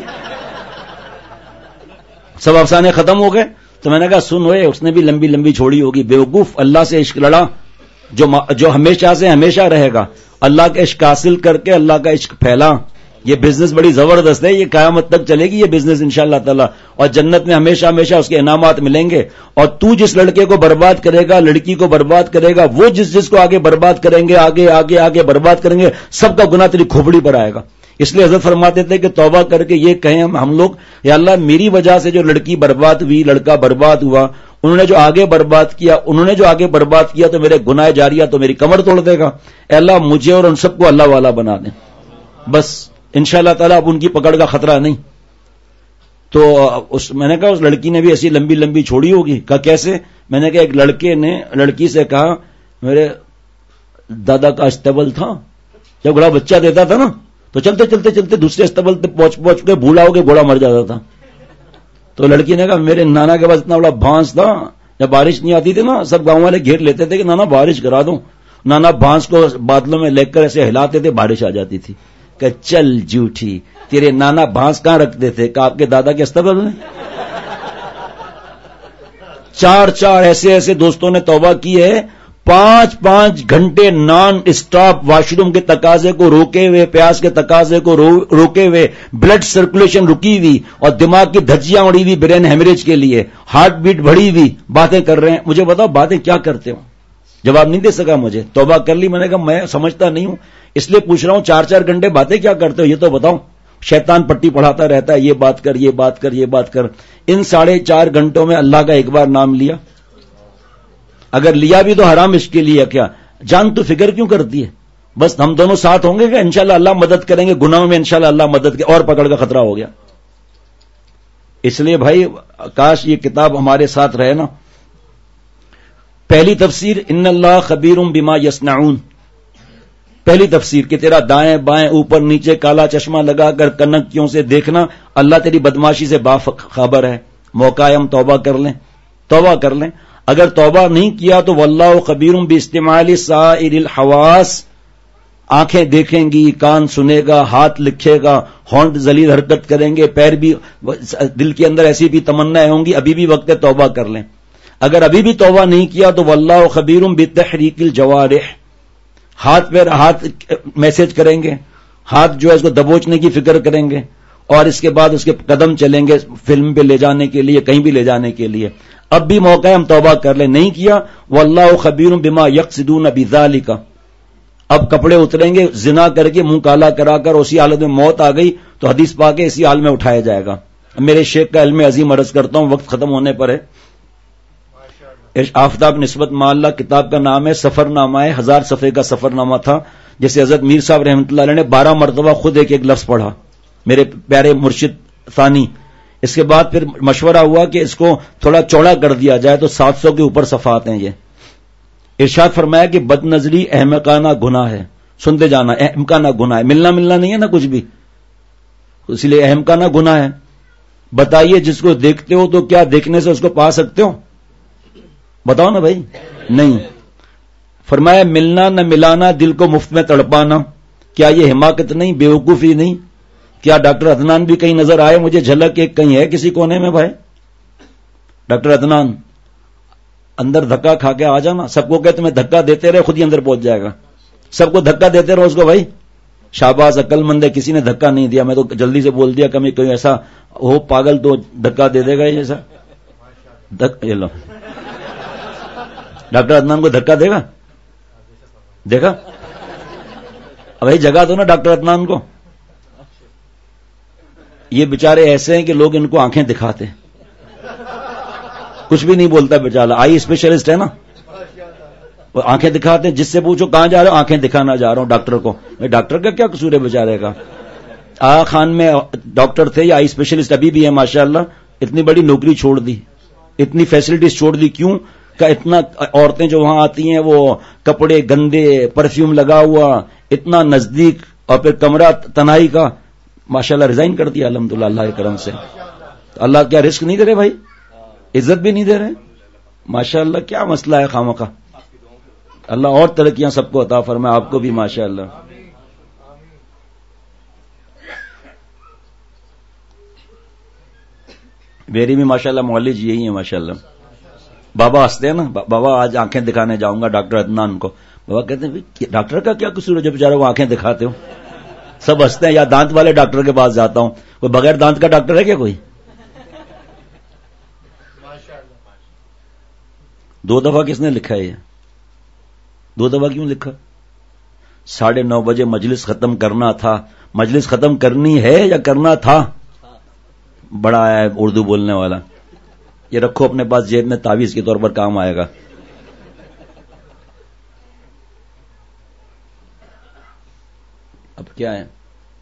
سب افسانے ختم ہو گئے. تو میں نے کہا سن ہوئے، اس نے بھی لمبی لمبی چھوڑی ہوگی. بیوقوف، اللہ سے عشق لڑا جو جو ہمیشہ سے ہمیشہ رہے گا. اللہ کا عشق حاصل کر کے اللہ کا عشق پھیلا. یہ بزنس بڑی زبردست ہے، یہ قیامت تک چلے گی یہ بزنس انشاءاللہ تعالی، اور جنت میں ہمیشہ ہمیشہ اس کے انعامات ملیں گے. اور تو جس لڑکے کو برباد کرے گا، لڑکی کو برباد کرے گا، وہ جس جس کو آگے برباد کریں گے، آگے آگے آگے برباد کریں گے، سب کا گناہ تیری کھوپڑی پر آئے گا. اس لیے حضرت فرماتے تھے کہ توبہ کر کے یہ کہیں ہم ہم لوگ، یا اللہ میری وجہ سے جو لڑکی برباد ہوئی، لڑکا برباد ہوا، انہوں نے جو آگے برباد کیا انہوں نے جو آگے برباد کیا تو میرے گناہ جاریہ تو میری کمر توڑ دے گا. اے اللہ مجھے اور ان سب کو اللہ والا بنا دیں. بس انشاءاللہ تعالیٰ اب ان کی پکڑ کا خطرہ نہیں. تو اس میں نے کہا اس لڑکی نے بھی ایسی لمبی لمبی چھوڑی ہوگی. کہا کیسے؟ میں نے کہا ایک لڑکے نے لڑکی سے کہا میرے دادا کا استبل تھا، جب گھوڑا بچہ دیتا تھا نا تو چلتے چلتے چلتے دوسرے استبل پہ پہنچ پہنچ کے بھولا ہو کے گھوڑا مر جاتا تھا. تو لڑکی نے کہا میرے نانا کے پاس اتنا بڑا بھانس تھا، جب بارش نہیں آتی تھی نا سب گاؤں والے گھیر لیتے تھے کہ نانا بارش کرا دو. نانا بھانس کو بادلوں میں لے کر ایسے ہلاتے تھے، بارش آ جاتی تھی. کہ چل جھوٹی، تیرے نانا بھانس کہاں رکھتے تھے؟ کہ آپ کے دادا کے استبل میں. چار چار ایسے ایسے دوستوں نے توبہ کی ہے، پانچ پانچ گھنٹے نان اسٹاپ واش روم کے تقاضے کو روکے ہوئے، پیاس کے تقاضے کو رو روکے ہوئے، بلڈ سرکولیشن رکی ہوئی اور دماغ کی دھجیاں اڑی ہوئی برین ہیمریج کے لیے، ہارٹ بیٹ بڑھی ہوئی، باتیں کر رہے ہیں. مجھے بتاؤ باتیں کیا کرتے ہو؟ جواب نہیں دے سکا مجھے. توبہ کر لی. میں نے کہا میں سمجھتا نہیں ہوں، اس لیے پوچھ رہا ہوں چار چار گھنٹے باتیں کیا کرتے ہو یہ تو بتاؤ. شیطان پٹی پڑھاتا رہتا ہے، یہ بات کر یہ بات کر یہ بات کر. ان ساڑھے چار گھنٹوں میں اللہ کا ایک بار نام لیا؟ اگر لیا بھی تو حرام عشق کے لیے. کیا جان تو فکر کیوں کرتی ہے؟ بس ہم دونوں ساتھ ہوں گے کہ انشاءاللہ اللہ مدد کریں گے، گناہوں میں انشاءاللہ اللہ مدد کے اور پکڑ کا خطرہ ہو گیا. اس لیے بھائی کاش یہ کتاب ہمارے ساتھ رہے نا. پہلی تفسیر ان اللہ خبیر بما یصنعون، پہلی تفسیر کہ تیرا دائیں بائیں اوپر نیچے کالا چشمہ لگا کر کنکیوں سے دیکھنا، اللہ تیری بدماشی سے باخبر ہے. موقع ہے ہم توبہ کر لیں، توبہ کر لیں. اگر توبہ نہیں کیا تو واللہ خبیر باستعمال سائر الحواس، آنکھیں دیکھیں گی، کان سنے گا، ہاتھ لکھے گا، ہونٹ ذلیل حرکت کریں گے، پیر بھی، دل کے اندر ایسی بھی تمنا ہوں گی. ابھی بھی وقت ہے توبہ کر لیں. اگر ابھی بھی توبہ نہیں کیا تو واللہ خبیر بتحریک الجوارح، ہاتھ پیر ہاتھ میسج کریں گے، ہاتھ جو ہے اس کو دبوچنے کی فکر کریں گے اور اس کے بعد اس کے قدم چلیں گے فلم پہ لے جانے کے لیے، کہیں بھی لے جانے کے لیے. اب بھی موقع ہے ہم توبہ کر لیں. نہیں کیا واللہ خبیر بما یقصدون بذالک، اب کپڑے اتریں گے زنا کر کے منہ کالا کرا کر اسی حالت میں موت آ گئی تو حدیث پاک ہے اسی حال میں اٹھایا جائے گا. میرے شیخ کا علم عظیم عرض کرتا ہوں، وقت ختم ہونے پر ہے. آفتاب نسبت معلّہ کتاب کا نام ہے، سفر نامہ ہے، ہزار صفحے کا سفر نامہ تھا جیسے حضرت میر صاحب رحمۃ اللہ علیہ نے بارہ مرتبہ خود ایک ایک لفظ پڑھا، میرے پیارے مرشد ثانی. اس کے بعد پھر مشورہ ہوا کہ اس کو تھوڑا چوڑا کر دیا جائے تو سات سو کے اوپر صفحات ہیں. یہ ارشاد فرمایا کہ بد نظری احمقانہ گناہ ہے، سنتے جانا، احمقانہ گناہ ہے، ملنا ملنا نہیں ہے نا کچھ بھی، اس لیے احمقانہ گناہ ہے. بتائیے جس کو دیکھتے ہو تو کیا دیکھنے سے اس کو پا سکتے ہو؟ بتاؤ نا بھائی. نہیں. فرمایا ملنا نہ ملانا، دل کو مفت میں تڑپانا، کیا یہ حماقت نہیں، بیوقوفی نہیں؟ کیا ڈاکٹر عدنان بھی کہیں نظر آئے؟ مجھے جھلک ایک کہیں ہے کسی کونے میں بھائی. ڈاکٹر عدنان اندر دھکا کھا کے آ جانا. سب کو کہ تمہیں دھکا دیتے رہے خود ہی اندر پہنچ جائے گا. سب کو دھکا دیتے رہو اس کو بھائی. شاباز، عقل مند ہے، کسی نے دھکا نہیں دیا. میں تو جلدی سے بول دیا کمی کوئی ایسا ہو پاگل تو دھکا دے دے گا. یہ ایسا یہ لو ڈاکٹر عدنان کو دھکا دے گا؟ دیکھا بھائی، جگہ دو نا ڈاکٹر عدنان کو. یہ بیچارے ایسے ہیں کہ لوگ ان کو آنکھیں دکھاتے، کچھ بھی نہیں بولتا بیچارہ. آئی اسپیشلسٹ ہے نا، وہ آنکھیں دکھاتے ہیں. جس سے پوچھو کہاں جا رہے ہو؟ آنکھیں دکھانا جا رہا ہوں ڈاکٹر کو. ڈاکٹر کا کیا قصور ہے بیچارے کا؟ آغا خان میں ڈاکٹر تھے یا آئی اسپیشلسٹ ابھی بھی ہے ماشاءاللہ. اتنی بڑی نوکری چھوڑ دی، اتنی فیسلٹیز چھوڑ دی. کیوں کہ اتنا عورتیں جو وہاں آتی ہیں وہ کپڑے گندے، پرفیوم لگا ہوا، اتنا نزدیک، اور پھر کمرہ تنہائی کا. ماشاءاللہ ریزائن کر دیا الحمدللہ اللہ کے کرم سے. اللہ کیا رزق نہیں دے رہے بھائی؟ عزت بھی نہیں دے رہے؟ ماشاءاللہ کیا مسئلہ ہے خامخواہ. اللہ اور ترقیاں سب کو عطا فرمائے، آپ کو بھی ماشاءاللہ. میری بھی ماشاءاللہ معالج یہی ہے ماشاءاللہ. بابا ہنستے ہیں نا، بابا آج آنکھیں دکھانے جاؤں گا ڈاکٹر عدنان کو. بابا کہتے ہیں ڈاکٹر کا کیا قصور ہے جب بیچارہ وہ آنکھیں دکھاتے ہو؟ سب ہنستے ہیں. یا دانت والے ڈاکٹر کے پاس جاتا ہوں. کوئی بغیر دانت کا ڈاکٹر ہے کیا کوئی؟ دو دفعہ کس نے لکھا ہے یہ؟ دو دفعہ کیوں لکھا؟ ساڑھے نو بجے مجلس ختم کرنا تھا. مجلس ختم کرنی ہے یا کرنا تھا؟ بڑا ہے اردو بولنے والا. یہ رکھو اپنے پاس جیب میں، تعویذ کے طور پر کام آئے گا. اب کیا ہے،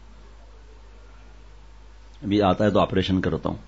ابھی آتا ہے تو آپریشن کرتا ہوں.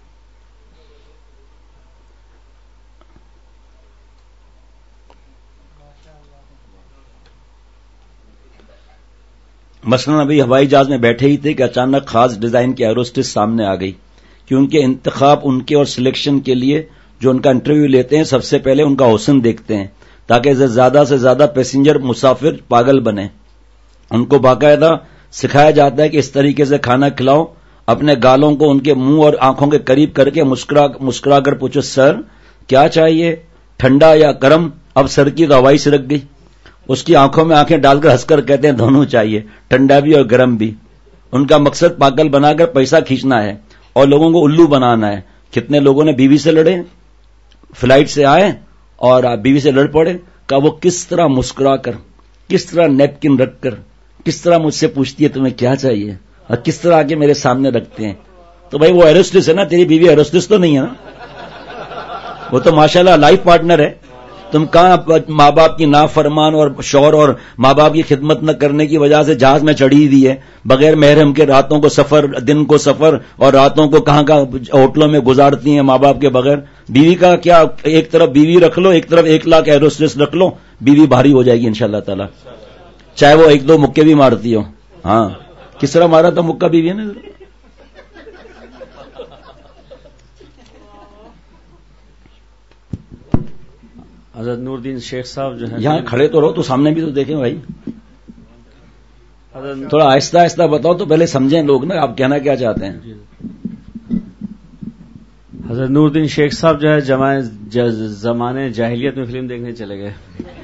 مثلا ابھی ہوائی جہاز میں بیٹھے ہی تھے کہ اچانک خاص ڈیزائن کی ایروسٹس سامنے آ گئی کہ ان کے انتخاب ان کے اور سلیکشن کے لیے جو ان کا انٹرویو لیتے ہیں سب سے پہلے ان کا حسن دیکھتے ہیں تاکہ زیادہ سے زیادہ پیسنجر مسافر پاگل بنے. ان کو باقاعدہ سکھایا جاتا ہے کہ اس طریقے سے کھانا کھلاؤ، اپنے گالوں کو ان کے منہ اور آنکھوں کے قریب کر کے مسکرا مسکرا کر پوچھو سر کیا چاہیے، ٹھنڈا یا گرم، اب سر کی گواہی سے رکھ گئی. اس کی آنکھوں میں آنکھیں ڈال کر ہنس کر کہتے ہیں دونوں چاہیے, ٹھنڈا بھی اور گرم بھی. ان کا مقصد پاگل بنا کر پیسہ کھینچنا ہے اور لوگوں کو الو بنانا ہے. کتنے لوگوں نے بیوی سے لڑے, فلائٹ سے آئے اور بیوی سے لڑ پڑے, کہ وہ کس طرح مسکرا کر, کس طرح نیپکن رکھ کر, کس طرح مجھ سے پوچھتی ہے تمہیں کیا چاہیے, اور کس طرح آگے میرے سامنے رکھتے ہیں. تو بھائی وہ ایروسٹس ہے نا, تیری بیوی ایروسٹس تو نہیں ہے نا, وہ تو ماشاءاللہ لائف پارٹنر ہے. تم کہاں ماں باپ کی نافرمان اور شوہر اور ماں باپ کی خدمت نہ کرنے کی وجہ سے جہاز میں چڑھی ہوئی ہے, بغیر محرم کے راتوں کو سفر, دن کو سفر, اور راتوں کو کہاں کہاں ہوٹلوں میں گزارتی ہیں ماں باپ کے بغیر. بیوی کا کیا, ایک طرف بیوی رکھ لو, ایک طرف ایک لاکھ ایروسٹس رکھ لو, بیوی بھاری ہو جائے گی انشاءاللہ تعالی, چاہے وہ ایک دو مکے بھی مارتی ہو. ہاں, کس طرح مارا تھا مکہ بیوی نے؟ حضرت نور الدین شیخ صاحب جو ہے, یہاں کھڑے تو رہو, تو سامنے بھی تو دیکھیں بھائی, تھوڑا آہستہ آہستہ بتاؤ تو پہلے سمجھیں لوگ نا آپ کہنا کیا چاہتے ہیں. حضرت نور الدین شیخ صاحب جو ہے زمانے جاہلیت میں فلم دیکھنے چلے گئے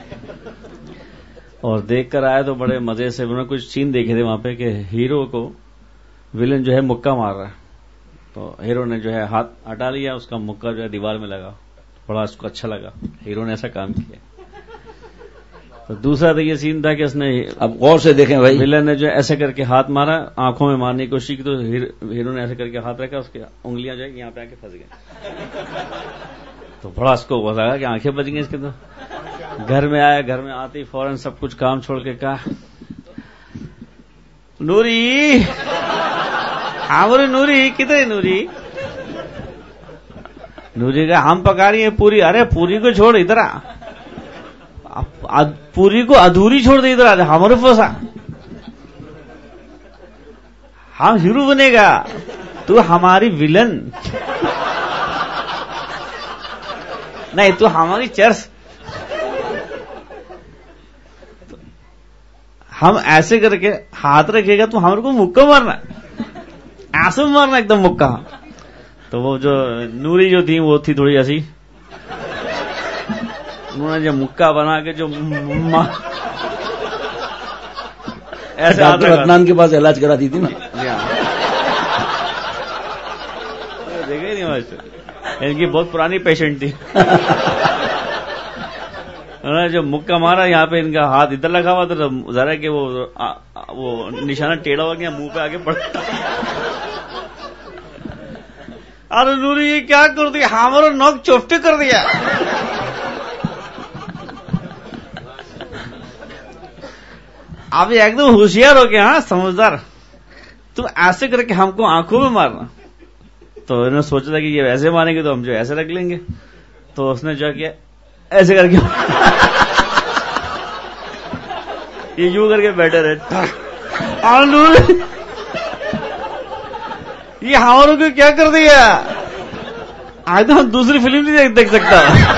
اور دیکھ کر آئے تو بڑے مزے سے. انہوں نے کچھ سین دیکھے تھے وہاں پہ کہ ہیرو کو ولن جو ہے مکہ مار رہا ہے, تو ہیرو نے جو ہے ہاتھ ہٹا لیا, اس کا مکہ جو ہے دیوار میں لگا, بڑا اس کو اچھا لگا, ہیرو نے ایسا کام کیا. تو دوسرا تو یہ سین تھا کہ اس نے, اب غور سے دیکھیں بھائی, ولن نے جو ایسے کر کے ہاتھ مارا, آنکھوں میں مارنے کی کوشش کی, تو ہیرو نے ایسے کر کے ہاتھ رکھا, اس کی انگلیاں جو ہے یہاں پہ آ کے پھنس گئی. تو بڑا اس کو لگا کہ آنکھیں بچ گئی اس کے. تو گھر میں آیا, گھر میں آتے ہی فوراً سب کچھ کام چھوڑ کے کہا, نوری, ہاں بولے نوری, کدھر نوری؟ نوری کا ہم پکا رہی ہیں پوری. ارے پوری کو چھوڑ, ادھر آ, پوری کو ادھوری چھوڑ دے, ادھر آ, ہمارے پاس آ, ہم ہیرو بنے گا, تو ہماری ولن نہیں, تو ہماری چرس. ہم ایسے کر کے ہاتھ رکھے گا تو ہمارے کو مکہ مارنا, ایسے مارنا ایک دم مکہ. تو وہ جو نوری جو تھی وہ تھی تھوڑی ایسی, انہوں نے جو مکہ بنا کے جو ایسے ڈاکٹر عدنان کے پاس علاج کراتی تھی نا, دیکھے ہی نہیں ماسٹر, ان کی بہت پرانی پیشنٹ تھی. انہوں نے جو مکہ مارا, یہاں پہ ان کا ہاتھ ادھر لگا ہوا تو ذرا کہ وہ وہ نشانہ ٹیڑھا ہو گیا, منہ پہ آگے پڑتا. ارے نوری یہ کیا کر دیا, ہمارا نوک چوفٹے کر دیا. آپ ایک دم ہوشیار ہو گیا, ہاں سمجھدار, تم ایسے کر کے ہم کو آنکھوں میں مارنا. تو انہوں نے سوچا تھا کہ یہ ایسے ماریں گے تو ہم جو ایسے رکھ لیں گے. تو اس نے جو کیا, ایسے کر کے یہ یوں کر کے بیٹھے رہے. یہ ہماروں کو کیا کر دیا, آج تو ہم دوسری فلم نہیں دیکھ سکتا.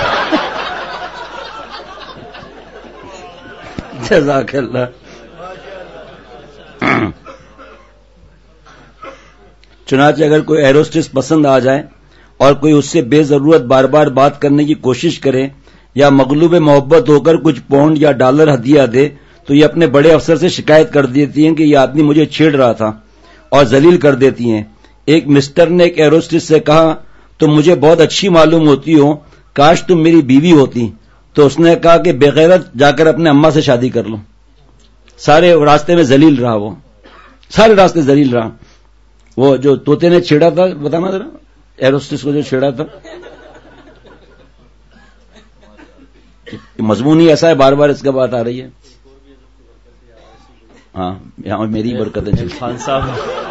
جزاک اللہ. چنانچہ اگر کوئی ایروسٹس پسند آ جائے اور کوئی اس سے بے ضرورت بار بار بات کرنے کی کوشش کرے یا مغلوب محبت ہو کر کچھ پاؤنڈ یا ڈالر ہدیہ دے, تو یہ اپنے بڑے افسر سے شکایت کر دیتی ہیں کہ یہ آدمی مجھے چھیڑ رہا تھا, اور ذلیل کر دیتی ہیں. ایک مسٹر نے ایک ایروسٹس سے کہا, تم مجھے بہت اچھی معلوم ہوتی ہو, کاش تم میری بیوی ہوتی. تو اس نے کہا کہ بغیرت, جا کر اپنے اماں سے شادی کر لو. سارے راستے میں ذلیل رہا, وہ سارے راستے ذلیل رہا. وہ جو طوطے نے چھیڑا تھا, بتانا ذرا, ایروسٹس کو جو چھیڑا تھا, مضمون ہی ایسا ہے, بار بار اس کا بات آ رہی ہے. ہاں, یہاں میری برکتیں. خان صاحب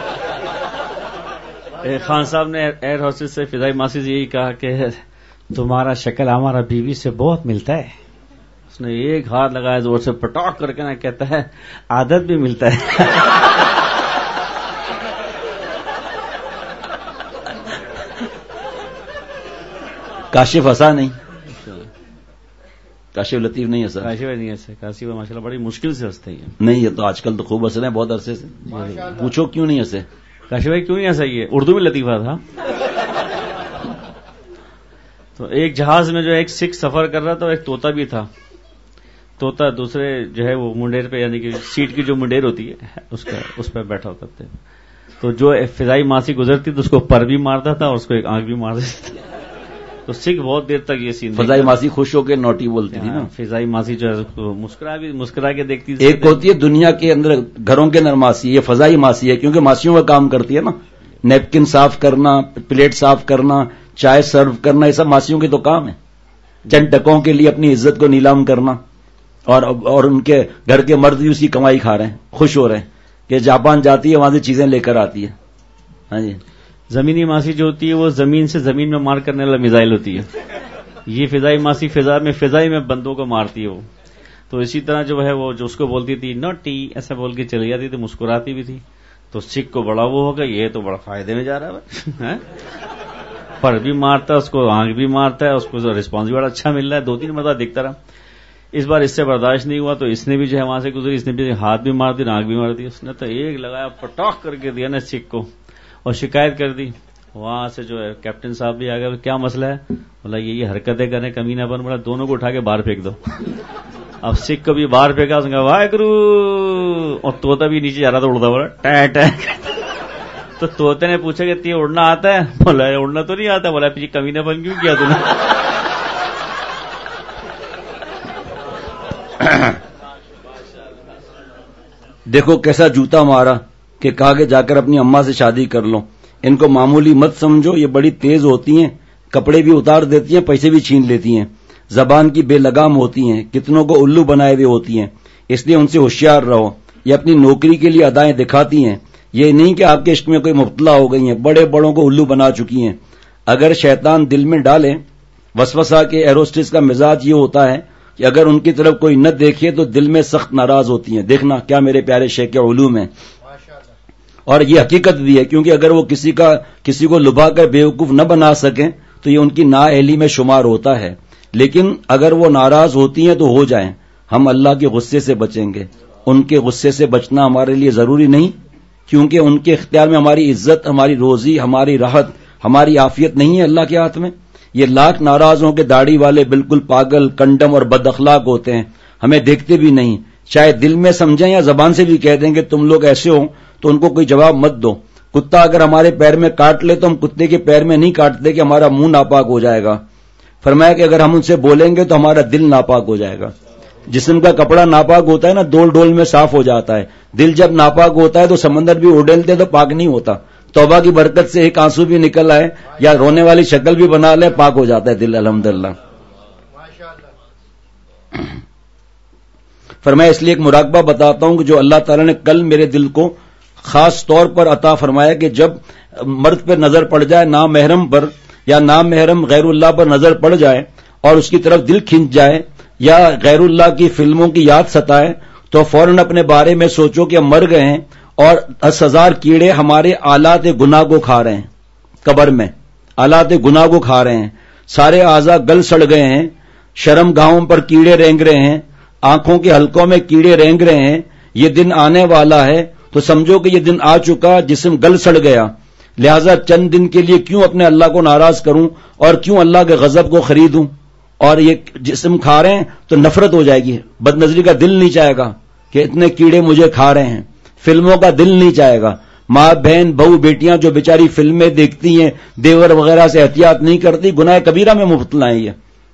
خان صاحب نے ایئر ہوسٹس سے فضائی ماسی سے یہی کہا کہ تمہارا شکل ہمارا بیوی سے بہت ملتا ہے. اس نے ایک ہاتھ لگایا زور سے, پٹاک کر کے نا کہتا ہے عادت بھی ملتا ہے. کاشف ہنسا نہیں, کاشف لطیف نہیں ہنسا. کاشف نہیں ہنسا, کاشف ماشاء اللہ بڑی مشکل سے ہنستے ہیں. نہیں, یہ تو آج کل تو خوب ہنس رہے ہیں بہت عرصے سے. پوچھو کیوں نہیں ہنسے. کاشف بھائی کیوں نہیں ہنسا, یہ اردو میں لطیفہ تھا. تو ایک جہاز میں جو ایک سکھ سفر کر رہا تھا، ایک طوطا بھی تھا. طوطا دوسرے جو ہے وہ منڈیر پہ، یعنی کہ سیٹ کی جو منڈیر ہوتی ہے اس کا اس پہ بیٹھا ہوتا تھا. تو جو فضائی ماسی گزرتی تو اس کو پر بھی مارتا تھا اور اس کو ایک آنکھ بھی مار دیتا تھا. تو سکھ بہت دیر تک یہ سین فضائی ماسی خوش ہو کے نوٹی بولتی تھی نا. فضائی ماسی جو ہے مسکرا بھی مسکرا کے دیکھتی تھی. ایک ہوتی ہے دنیا کے اندر گھروں کے اندر ماسی، یہ فضائی ماسی ہے کیونکہ ماسیوں کا کام کرتی ہے نا. نیپکن صاف کرنا، پلیٹ صاف کرنا، چائے سرو کرنا، یہ سب ماسیوں کے تو کام ہے. چند ٹکوں کے لیے اپنی عزت کو نیلام کرنا، اور اور ان کے گھر کے مرد بھی اس کی کمائی کھا رہے ہیں، خوش ہو رہے ہیں کہ جاپان جاتی ہے وہاں سے چیزیں لے کر آتی ہے. ہاں جی. زمینی ماسی جو ہوتی ہے وہ زمین سے زمین میں مار کرنے والا میزائل ہوتی ہے. یہ فضائی ماسی فضا میں فضائی میں بندوں کو مارتی ہے وہ. تو اسی طرح جو ہے وہ جو اس کو بولتی تھی نوٹی ایسا بول کے چلی جاتی تھی، مسکراتی بھی تھی. تو سکھ کو بڑا وہ ہوگا، یہ تو بڑا فائدے میں جا رہا ہے، پر بھی مارتا ہے اس کو، آنکھ بھی مارتا ہے اس کو، رسپانس بھی بڑا اچھا مل رہا ہے. دو تین مرتبہ دکھتا رہا. اس بار اس سے برداشت نہیں ہوا تو اس نے بھی جو ہے وہاں سے گزری، اس نے بھی ہاتھ بھی مار دی، آنکھ بھی مار دی. اس نے تو ایک لگایا پٹاخ کر کے دیا نا سکھ کو اور شکایت کر دی. وہاں سے جو ہے کیپٹن صاحب بھی آ گئے. کیا مسئلہ ہے؟ بولا یہ حرکتیں کریں کمینہ بن، بولا دونوں کو اٹھا کے باہر پھینک دو. اب سکھ کو بھی باہر پھینکا، اس نے کہا واحگرو، اور طوطا بھی نیچے جا رہا تھا اڑتا بولا ٹے ٹے. تو طوطے نے پوچھا کہ تجھے اڑنا آتا ہے؟ بولا اڑنا تو نہیں آتا. بولا پیچھے کمینہ بن کیوں کیا تم نے؟ دیکھو کیسا جوتا مارا کہ کہا کہ جا کر اپنی اماں سے شادی کر لو. ان کو معمولی مت سمجھو، یہ بڑی تیز ہوتی ہیں، کپڑے بھی اتار دیتی ہیں، پیسے بھی چھین لیتی ہیں، زبان کی بے لگام ہوتی ہیں، کتنوں کو الو بنائے ہوئے ہوتی ہیں. اس لیے ان سے ہوشیار رہو. یہ اپنی نوکری کے لیے ادائیں دکھاتی ہیں، یہ نہیں کہ آپ کے عشق میں کوئی مبتلا ہو گئی ہیں، بڑے بڑوں کو الو بنا چکی ہیں. اگر شیطان دل میں ڈالے، وسوسہ کے ایروسٹس کا مزاج یہ ہوتا ہے کہ اگر ان کی طرف کوئی نہ دیکھے تو دل میں سخت ناراض ہوتی ہیں. دیکھنا کیا میرے پیارے شیخ علوم ہیں. اور یہ حقیقت بھی ہے، کیونکہ اگر وہ کسی کا کسی کو لبھا کر بیوقوف نہ بنا سکیں تو یہ ان کی نااہلی میں شمار ہوتا ہے. لیکن اگر وہ ناراض ہوتی ہیں تو ہو جائیں، ہم اللہ کے غصے سے بچیں گے. ان کے غصے سے بچنا ہمارے لیے ضروری نہیں، کیونکہ ان کے اختیار میں ہماری عزت، ہماری روزی، ہماری راحت، ہماری عافیت نہیں ہے اللہ کے ہاتھ میں. یہ لاکھ ناراض ہوں کہ داڑھی والے بالکل پاگل، کنڈم اور بد اخلاق ہوتے ہیں، ہمیں دیکھتے بھی نہیں. چاہے دل میں سمجھیں یا زبان سے بھی کہہ دیں کہ تم لوگ ایسے ہو، تو ان کو کوئی جواب مت دو. کتا اگر ہمارے پیر میں کاٹ لے تو ہم کتے کے پیر میں نہیں کاٹتے کہ ہمارا منہ ناپاک ہو جائے گا. فرمایا کہ اگر ہم ان سے بولیں گے تو ہمارا دل ناپاک ہو جائے گا. جسم کا کپڑا ناپاک ہوتا ہے نا، ڈول ڈول میں صاف ہو جاتا ہے. دل جب ناپاک ہوتا ہے تو سمندر بھی اڈیلتے تو پاک نہیں ہوتا. توبہ کی برکت سے ایک آنسو بھی نکل آئے یا رونے والی شکل بھی بنا لے، پاک ہو جاتا ہے دل الحمدللہ. فرمایا اس لیے ایک مراقبہ بتاتا ہوں کہ جو اللہ تعالیٰ نے کل میرے دل کو خاص طور پر عطا فرمایا کہ جب مرد پر نظر پڑ جائے، نامحرم پر یا نامحرم غیر اللہ پر نظر پڑ جائے اور اس کی طرف دل کھنچ جائے یا غیر اللہ کی فلموں کی یاد ستائے تو فوراً اپنے بارے میں سوچو کہ ہم مر گئے ہیں اور دس ہزار کیڑے ہمارے آلات گناہ کو کھا رہے ہیں. قبر میں آلات گناہ کو کھا رہے ہیں، سارے اعضاء گل سڑ گئے ہیں، شرم گاہوں پر کیڑے رینگ رہے ہیں، آنکھوں کے حلقوں میں کیڑے رینگ رہے ہیں. یہ دن آنے والا ہے تو سمجھو کہ یہ دن آ چکا، جسم گل سڑ گیا. لہذا چند دن کے لیے کیوں اپنے اللہ کو ناراض کروں اور کیوں اللہ کے غضب کو خریدوں. اور یہ جسم کھا رہے ہیں تو نفرت ہو جائے گی، بد نظری کا دل نہیں چاہے گا کہ اتنے کیڑے مجھے کھا رہے ہیں. فلموں کا دل نہیں چاہے گا. ماں بہن بہو بیٹیاں جو بیچاری فلمیں دیکھتی ہیں، دیور وغیرہ سے احتیاط نہیں کرتی، گناہ کبیرہ میں مبتلا ہیں. یہ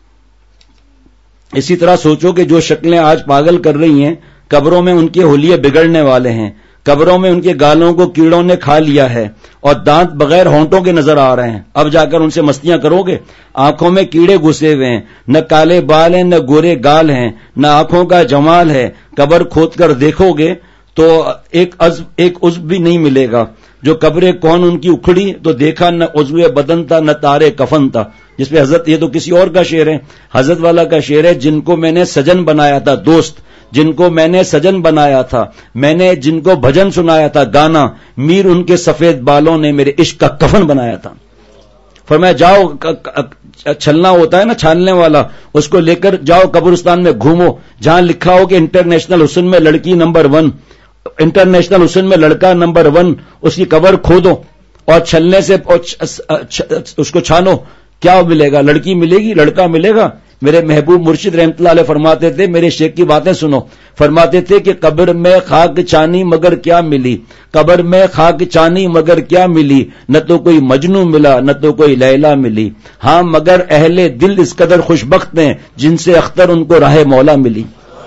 اسی طرح سوچو کہ جو شکلیں آج پاگل کر رہی ہیں، قبروں میں ان کے حلیے بگڑنے والے ہیں. قبروں میں ان کے گالوں کو کیڑوں نے کھا لیا ہے اور دانت بغیر ہونٹوں کے نظر آ رہے ہیں. اب جا کر ان سے مستیاں کرو گے؟ آنکھوں میں کیڑے گھسے ہوئے ہیں، نہ کالے بال ہیں نہ گورے گال ہیں، نہ آنکھوں کا جمال ہے. قبر کھود کر دیکھو گے تو ایک عضو ایک عضو بھی نہیں ملے گا. جو قبر کون ان کی اکھڑی تو دیکھا نہ عضو بدن تھا نہ تارے کفن تھا. جس پہ حضرت، یہ تو کسی اور کا شعر ہے، حضرت والا کا شعر ہے، جن کو میں نے سجن بنایا تھا دوست، جن کو میں نے سجن بنایا تھا، میں نے جن کو بھجن سنایا تھا گانا، میر ان کے سفید بالوں نے میرے عشق کا کفن بنایا تھا. فرمایا جاؤ، چھلنا ہوتا ہے نا چھاننے والا، اس کو لے کر جاؤ قبرستان میں گھومو، جہاں لکھا ہو کہ انٹرنیشنل حسن میں لڑکی نمبر ون، انٹرنیشنل حسن میں لڑکا نمبر ون، اس کی قبر کھودو اور چھلنے سے اس کو چھانو کیا ملے گا؟ لڑکی ملے گی، لڑکا ملے گا؟ میرے محبوب مرشد رحمۃ اللہ علیہ فرماتے تھے، میرے شیخ کی باتیں سنو، فرماتے تھے کہ قبر میں خاک چانی مگر کیا ملی، قبر میں خاک چانی مگر کیا ملی، نہ تو کوئی مجنو ملا نہ تو کوئی لیلا ملی، ہاں مگر اہل دل اس قدر خوش بخت ہیں جن سے اختر ان کو راہ مولا ملی۔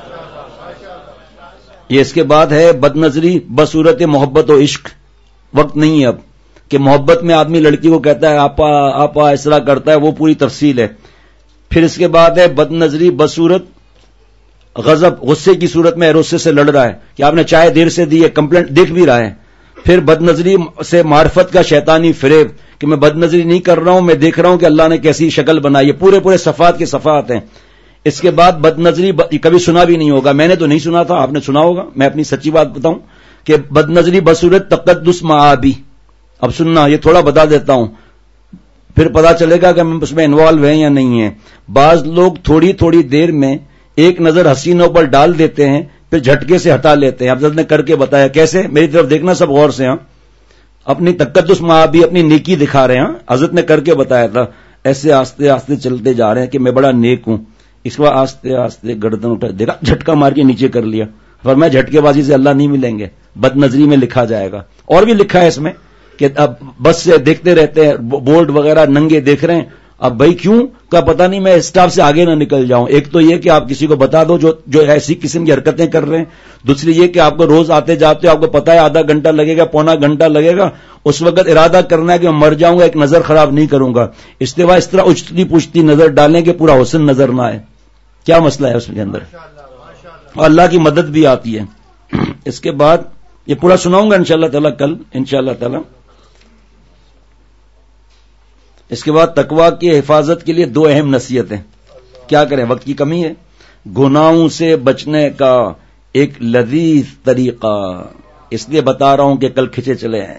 یہ اس کے بعد ہے بد نظری بصورت محبت و عشق۔ وقت نہیں ہے اب کہ محبت میں آدمی لڑکی کو کہتا ہے آپا آپا اس طرح کرتا ہے، وہ پوری تفصیل ہے۔ پھر اس کے بعد ہے بد نظری بصورت غضب، غصے کی صورت میں غصے سے لڑ رہا ہے کہ آپ نے چائے دیر سے دی ہے، کمپلینٹ دیکھ بھی رہا ہے۔ پھر بد نظری سے معرفت کا شیطانی فریب کہ میں بد نظری نہیں کر رہا ہوں، میں دیکھ رہا ہوں کہ اللہ نے کیسی شکل بنائی ہے، پورے پورے صفات کے صفات ہیں۔ اس کے بعد بد نظری ب... کبھی سنا بھی نہیں ہوگا، میں نے تو نہیں سنا تھا، آپ نے سنا ہوگا، میں اپنی سچی بات بتاؤں کہ بد نظری بصورت تقدس معابی۔ اب سننا، یہ تھوڑا بتا دیتا ہوں، پھر پتا چلے گا کہ اس میں انوالو ہیں یا نہیں ہیں۔ بعض لوگ تھوڑی تھوڑی دیر میں ایک نظر حسینوں پر ڈال دیتے ہیں، پھر جھٹکے سے ہٹا لیتے ہیں۔ حضرت نے کر کے بتایا کیسے، میری طرف دیکھنا سب غور سے، ہاں اپنی تقدس معابی، اپنی نیکی دکھا رہے ہیں، ہاں حضرت نے کر کے بتایا تھا، ایسے آستے آستے چلتے جا رہے ہیں کہ میں بڑا نیک ہوں، اس کو آستے آستے گردن اٹھا، دیکھا جھٹکا مار کے نیچے کر لیا۔ فرمایا جھٹکے بازی سے اللہ نہیں ملیں گے، بد نظری میں لکھا جائے گا۔ اور بھی لکھا ہے اس میں کہ اب بس سے دیکھتے رہتے ہیں، بورڈ وغیرہ ننگے دیکھ رہے ہیں، اب بھائی کیوں کا پتہ نہیں، میں اسٹاف سے آگے نہ نکل جاؤں۔ ایک تو یہ کہ آپ کسی کو بتا دو جو جو ایسی قسم کی حرکتیں کر رہے ہیں، دوسری یہ کہ آپ کو روز آتے جاتے آپ کو پتا ہے آدھا گھنٹہ لگے گا، پونا گھنٹہ لگے گا، اس وقت ارادہ کرنا ہے کہ میں مر جاؤں گا، ایک نظر خراب نہیں کروں گا۔ استوا اس طرح اچھتی پوچھتی نظر ڈالیں کہ پورا حسن نظر نہ آئے۔ کیا مسئلہ ہے اس کے اندر، اور اللہ کی مدد بھی آتی ہے۔ اس کے بعد یہ پورا سناؤں گا انشاءاللہ تعالی کل انشاءاللہ تعالی۔ اس کے بعد تقویٰ کی حفاظت کے لیے دو اہم نصیحتیں، کیا کریں وقت کی کمی ہے۔ گناہوں سے بچنے کا ایک لذیذ طریقہ، اس لیے بتا رہا ہوں کہ کل کھچے چلے ہیں،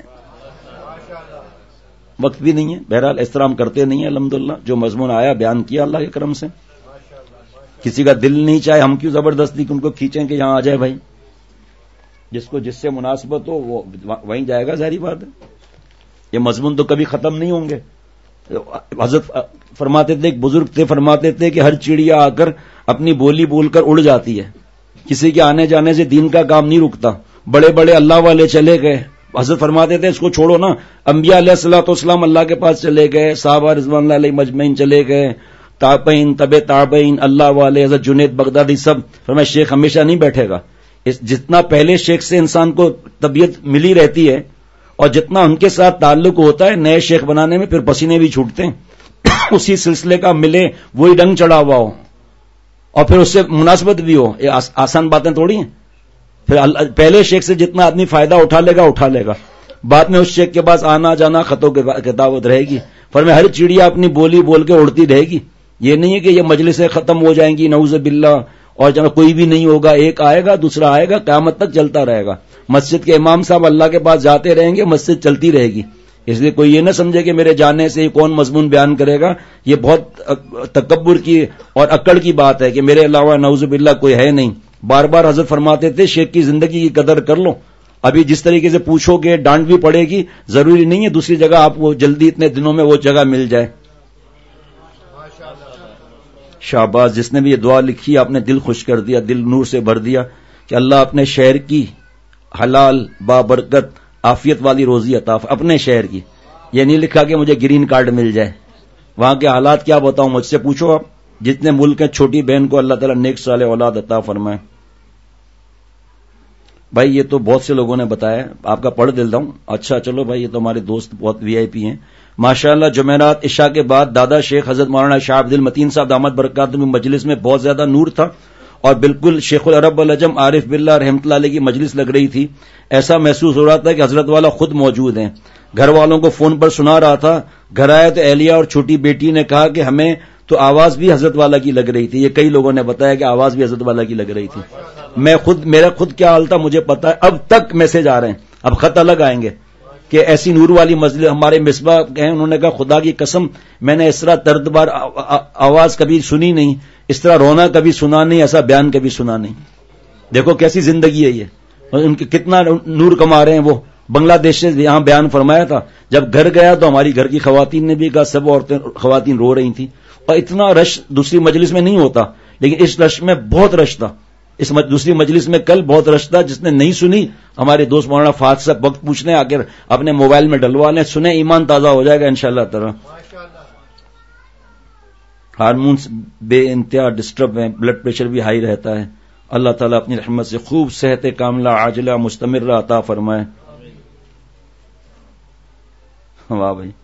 وقت بھی نہیں ہے، بہرحال اس طرح ہم کرتے نہیں ہیں الحمدللہ، جو مضمون آیا بیان کیا اللہ کے کرم سے۔ کسی کا دل نہیں چاہے ہم کیوں زبردستی ان کو کھینچیں کہ یہاں آ جائے، بھائی جس کو جس سے مناسبت ہو وہ وہیں جائے گا، ظاہری بات ہے۔ یہ مضمون تو کبھی ختم نہیں ہوں گے۔ حضرت فرماتے تھے، ایک بزرگ تھے، فرماتے تھے کہ ہر چڑیا آ کر اپنی بولی بول کر اڑ جاتی ہے، کسی کے آنے جانے سے دین کا کام نہیں رکتا۔ بڑے بڑے اللہ والے چلے گئے، حضرت فرماتے تھے اس کو چھوڑو نا، انبیاء علیہ الصلوۃ والسلام اللہ کے پاس چلے گئے، صحابہ رضوان اللہ علیہ مجمعین چلے گئے، تابعین تبع تابعین اللہ والے، حضرت جنید بغدادی سب۔ فرمایا شیخ ہمیشہ نہیں بیٹھے گا، جتنا پہلے شیخ سے انسان کو طبیعت ملی رہتی ہے اور جتنا ان کے ساتھ تعلق ہوتا ہے نئے شیخ بنانے میں پھر پسینے بھی چھوٹتے ہیں، اسی سلسلے کا ملے، وہی ڈنگ چڑھا ہوا ہو اور پھر اس سے مناسبت بھی ہو، یہ آسان باتیں تھوڑی ہیں۔ پھر پہلے شیخ سے جتنا آدمی فائدہ اٹھا لے گا اٹھا لے گا، بعد میں اس شیخ کے پاس آنا جانا خطوں کے کتابت رہے گی۔ فرمایا ہر چڑیا اپنی بولی بول کے اڑتی رہے گی، یہ نہیں ہے کہ یہ مجلسیں ختم ہو جائیں گی نعوذ باللہ اور جب کوئی بھی نہیں ہوگا، ایک آئے گا دوسرا آئے گا، قیامت تک چلتا رہے گا۔ مسجد کے امام صاحب اللہ کے پاس جاتے رہیں گے، مسجد چلتی رہے گی۔ اس لیے کوئی یہ نہ سمجھے کہ میرے جانے سے کون مضمون بیان کرے گا، یہ بہت تکبر کی اور عقل کی بات ہے کہ میرے علاوہ نعوذ باللہ کوئی ہے نہیں۔ بار بار حضرت فرماتے تھے شیخ کی زندگی کی قدر کر لو، ابھی جس طریقے سے پوچھو گے ڈانٹ بھی پڑے گی، ضروری نہیں ہے دوسری جگہ آپ کو جلدی اتنے دنوں میں وہ جگہ مل جائے۔ شاباش، جس نے بھی یہ دعا لکھی آپ نے دل خوش کر دیا، دل نور سے بھر دیا کہ اللہ اپنے شہر کی حلال بابرکت عافیت والی روزی عطا، اپنے شہر کی، یہ نہیں لکھا کہ مجھے گرین کارڈ مل جائے۔ وہاں کے حالات کیا بتاؤں، مجھ سے پوچھو آپ، جتنے ملک ہیں چھوٹی بہن کو اللہ تعالیٰ نیک صالح اولاد عطا فرمائے۔ بھائی یہ تو بہت سے لوگوں نے بتایا، آپ کا پڑھ دیتا ہوں۔ اچھا چلو بھائی، یہ تو ہمارے دوست بہت وی آئی پی ہیں ماشاءاللہ۔ جمعرات عشاء کے بعد دادا شیخ حضرت مولانا شاہ عبد المتین صاحب دامت برکاتہ کی مجلس میں بہت زیادہ نور تھا اور بالکل شیخ العرب والعجم عارف باللہ رحمۃ اللہ علیہ کی مجلس لگ رہی تھی۔ ایسا محسوس ہو رہا تھا کہ حضرت والا خود موجود ہیں۔ گھر والوں کو فون پر سنا رہا تھا، گھر آئے تو اہلیہ اور چھوٹی بیٹی نے کہا کہ ہمیں تو آواز بھی حضرت والا کی لگ رہی تھی۔ یہ کئی لوگوں نے بتایا کہ آواز بھی حضرت والا کی لگ رہی تھی۔ میں خود میرا خود کیا حال تھا مجھے پتا ہے، اب تک میسج آ رہے ہیں، اب خط الگ آئیں گے کہ ایسی نور والی مجلس۔ ہمارے مصباح ہیں، انہوں نے کہا خدا کی قسم میں نے اس طرح دردبار آواز کبھی سنی نہیں، اس طرح رونا کبھی سنا نہیں، ایسا بیان کبھی سنا نہیں۔ دیکھو کیسی زندگی ہے یہ، ان کے کتنا نور کما رہے ہیں وہ، بنگلہ دیش سے یہاں بیان فرمایا تھا، جب گھر گیا تو ہماری گھر کی خواتین نے بھی کہا، سب عورتیں خواتین رو رہی تھیں، اور اتنا رش دوسری مجلس میں نہیں ہوتا، لیکن اس رش میں بہت رش تھا. اس دوسری مجلس میں کل بہت رش تھا. جس نے نہیں سنی، ہمارے دوست مولانا فاتح صاحب وقت پوچھنے آ کر اپنے موبائل میں ڈلوا لیں، سنیں، ایمان تازہ ہو جائے گا انشاءاللہ تعالی. ہارمونس بے انتہا ڈسٹرب ہیں، بلڈ پریشر بھی ہائی رہتا ہے. اللہ تعالیٰ اپنی رحمت سے خوب صحت کاملہ عاجلہ مستمرہ عطا فرمائے. واہ بھائی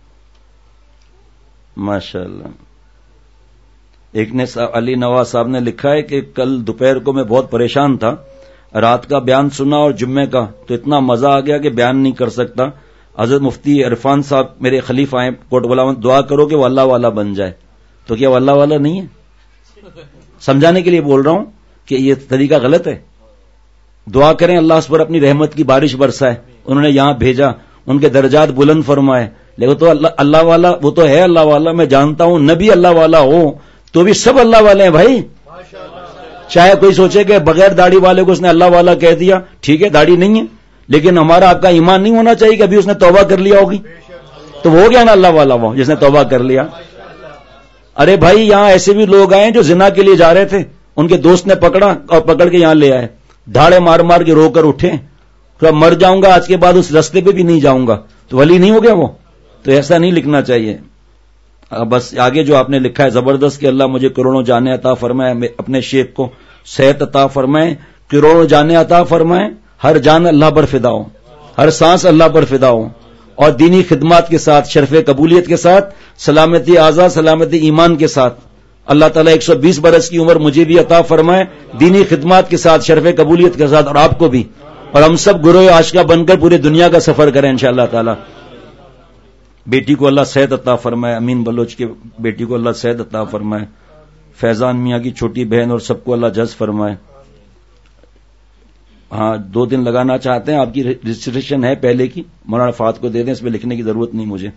ماشاء اللہ. ایک نے علی نواز صاحب نے لکھا ہے کہ کل دوپہر کو میں بہت پریشان تھا، رات کا بیان سنا اور جمعے کا تو اتنا مزہ آ گیا کہ بیان نہیں کر سکتا. حضرت مفتی عرفان صاحب میرے خلیفہ ہیں کوٹ بلاون، دعا کرو کہ وہ اللہ والا بن جائے. تو کیا وہ اللہ والا نہیں ہے؟ سمجھانے کے لیے بول رہا ہوں کہ یہ طریقہ غلط ہے. دعا کریں اللہ اس پر اپنی رحمت کی بارش برسائے. انہوں نے یہاں بھیجا، ان کے درجات بلند فرمائے. لیکن تو اللہ اللہ والا، وہ تو ہے اللہ والا، میں جانتا ہوں. نبی اللہ والا ہو تو بھی سب اللہ والے ہیں بھائی. چاہے کوئی سوچے کہ بغیر داڑھی والے کو اس نے اللہ والا کہہ دیا، ٹھیک ہے داڑھی نہیں ہے، لیکن ہمارا آپ کا ایمان نہیں ہونا چاہیے کہ ابھی اس نے توبہ کر لیا ہوگی تو وہ ہو گیا نا اللہ والا وہ جس نے توبہ کر لیا. ارے بھائی یہاں ایسے بھی لوگ آئے جو زنا کے لیے جا رہے تھے، ان کے دوست نے پکڑا اور پکڑ کے یہاں لے آئے، دھاڑے مار مار کے رو کر اٹھے، تو مر جاؤں گا آج کے بعد اس رستے پہ بھی نہیں جاؤں گا، تو ولی نہیں ہو گیا وہ. تو ایسا نہیں لکھنا چاہیے. بس آگے جو آپ نے لکھا ہے زبردست کہ اللہ مجھے کروڑوں جانے عطا فرمائے، اپنے شیخ کو صحت عطا فرمائے، کروڑوں جانے عطا فرمائے، ہر جان اللہ پر فدا ہو، ہر سانس اللہ پر فدا ہو، اور دینی خدمات کے ساتھ، شرف قبولیت کے ساتھ، سلامتی اعضاء، سلامتی ایمان کے ساتھ. اللہ تعالیٰ ایک سو بیس برس کی عمر مجھے بھی عطا فرمائے، دینی خدمات کے ساتھ، شرف قبولیت کے ساتھ، اور آپ کو بھی، اور ہم سب گروہ عاشقہ بن کر پورے دنیا کا سفر کریں انشاءاللہ تعالی. بیٹی کو اللہ صحت عطا فرمائے، امین بلوچ کی بیٹی کو اللہ صحت عطا فرمائے، فیضان میاں کی چھوٹی بہن اور سب کو اللہ جز فرمائے. ہاں دو دن لگانا چاہتے ہیں، آپ کی رجسٹریشن ہے پہلے کی، مولانا فاتح کو دے دیں، اس میں لکھنے کی ضرورت نہیں مجھے.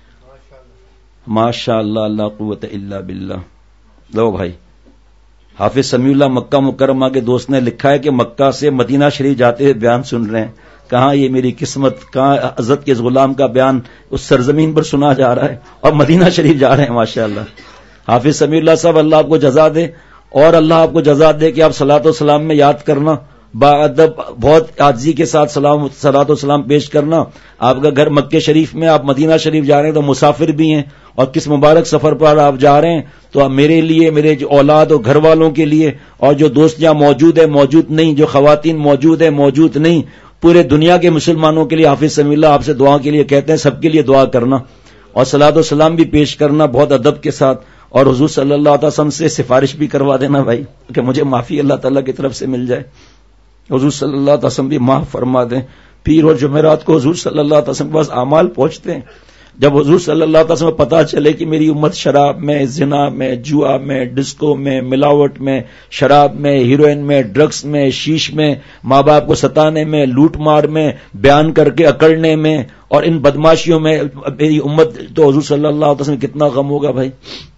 ماشاء اللہ، اللہ قوت الا باللہ. لو بھائی، حافظ سمیع اللہ مکہ مکرمہ کے دوست نے لکھا ہے کہ مکہ سے مدینہ شریف جاتے ہوئے بیان سن رہے ہیں. کہاں یہ میری قسمت، کہاں حضرت کے غلام کا بیان اس سرزمین پر سنا جا رہا ہے، اور مدینہ شریف جا رہے ہیں. ماشاءاللہ حافظ سمیع اللہ صاحب، اللہ آپ کو جزا دے، اور اللہ آپ کو جزا دے کہ آپ صلاۃ و سلام میں یاد کرنا، باادب بہت عاجزی کے ساتھ سلام صلاۃ و سلام پیش کرنا. آپ کا گھر مکہ شریف میں، آپ مدینہ شریف جا رہے ہیں تو مسافر بھی ہیں، اور کس مبارک سفر پر آپ جا رہے ہیں. تو آپ میرے لیے، میرے جو اولاد اور گھر والوں کے لیے، اور جو دوست یہاں موجود ہے موجود نہیں، جو خواتین موجود ہے موجود نہیں، پورے دنیا کے مسلمانوں کے لیے حافظ سمیع اللہ آپ سے دعا کے لیے کہتے ہیں، سب کے لیے دعا کرنا، اور صلاۃ و سلام بھی پیش کرنا بہت ادب کے ساتھ، اور حضور صلی اللہ علیہ وسلم سے سفارش بھی کروا دینا بھائی کہ مجھے معافی اللہ تعالیٰ کی طرف سے مل جائے. حضور صلی اللہ علیہ وسلم بھی معاف فرما دیں. پیر اور جمعرات کو حضور صلی اللہ علیہ وسلم کے پاس اعمال پہنچتے ہیں. جب حضور صلی اللہ علیہ وسلم کو پتا چلے کہ میری امت شراب میں، زنا میں، جوا میں، ڈسکو میں، ملاوٹ میں، شراب میں، ہیروئن میں، ڈرگس میں، شیش میں، ماں باپ کو ستانے میں، لوٹ مار میں، بیان کر کے اکڑنے میں، اور ان بدماشیوں میں میری امت، تو حضور صلی اللہ علیہ وسلم کتنا غم ہوگا بھائی.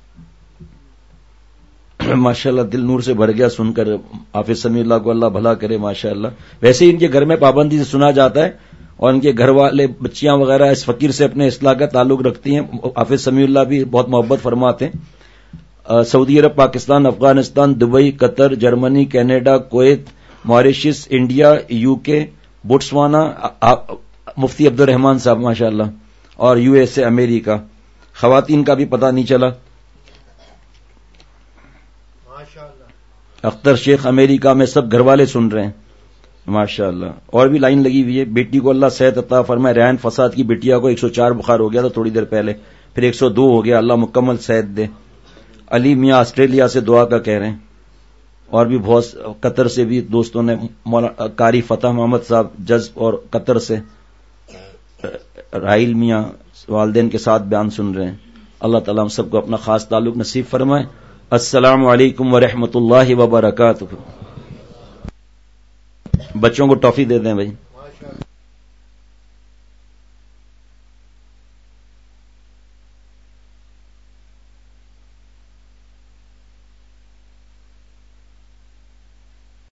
ماشاءاللہ دل نور سے بھر گیا سن کر. حافظ سمیع اللہ کو اللہ بھلا کرے ماشاءاللہ. ویسے ان کے گھر میں پابندی سے سنا جاتا ہے، اور ان کے گھر والے بچیاں وغیرہ اس فقیر سے اپنے اصلاح کا تعلق رکھتی ہیں. حافظ سمیع اللہ بھی بہت محبت فرماتے ہیں. سعودی عرب، Pakistan, Afghanistan, Dubai, Qatar, Germany, Canada, Kuwait, Mauritius, India, U K, Botswana, مفتی عبد الرحمان صاحب ماشاءاللہ، اور یو ایس اے، امریکہ. خواتین کا بھی پتہ نہیں چلا. اختر شیخ امریکہ میں، سب گھر والے سن رہے ہیں ماشاءاللہ. اور بھی لائن لگی ہوئی ہے. بیٹی کو اللہ صحت عطا فرمائے. ریحان فساد کی بیٹیا کو ایک سو چار بخار ہو گیا تھا تھوڑی دیر پہلے، پھر ایک سو دو ہو گیا، اللہ مکمل صحت دے. علی میاں آسٹریلیا سے دعا کا کہہ رہے ہیں. اور بھی بہت قطر سے بھی دوستوں نے، قاری فتح محمد صاحب جذب اور قطر سے، راحیل میاں والدین کے ساتھ بیان سن رہے ہیں. اللہ تعالیٰ ہم سب کو اپنا خاص تعلق نصیب فرمائے. السلام علیکم ورحمۃ اللہ وبرکاتہ. بچوں کو ٹافی دے دیں بھائی.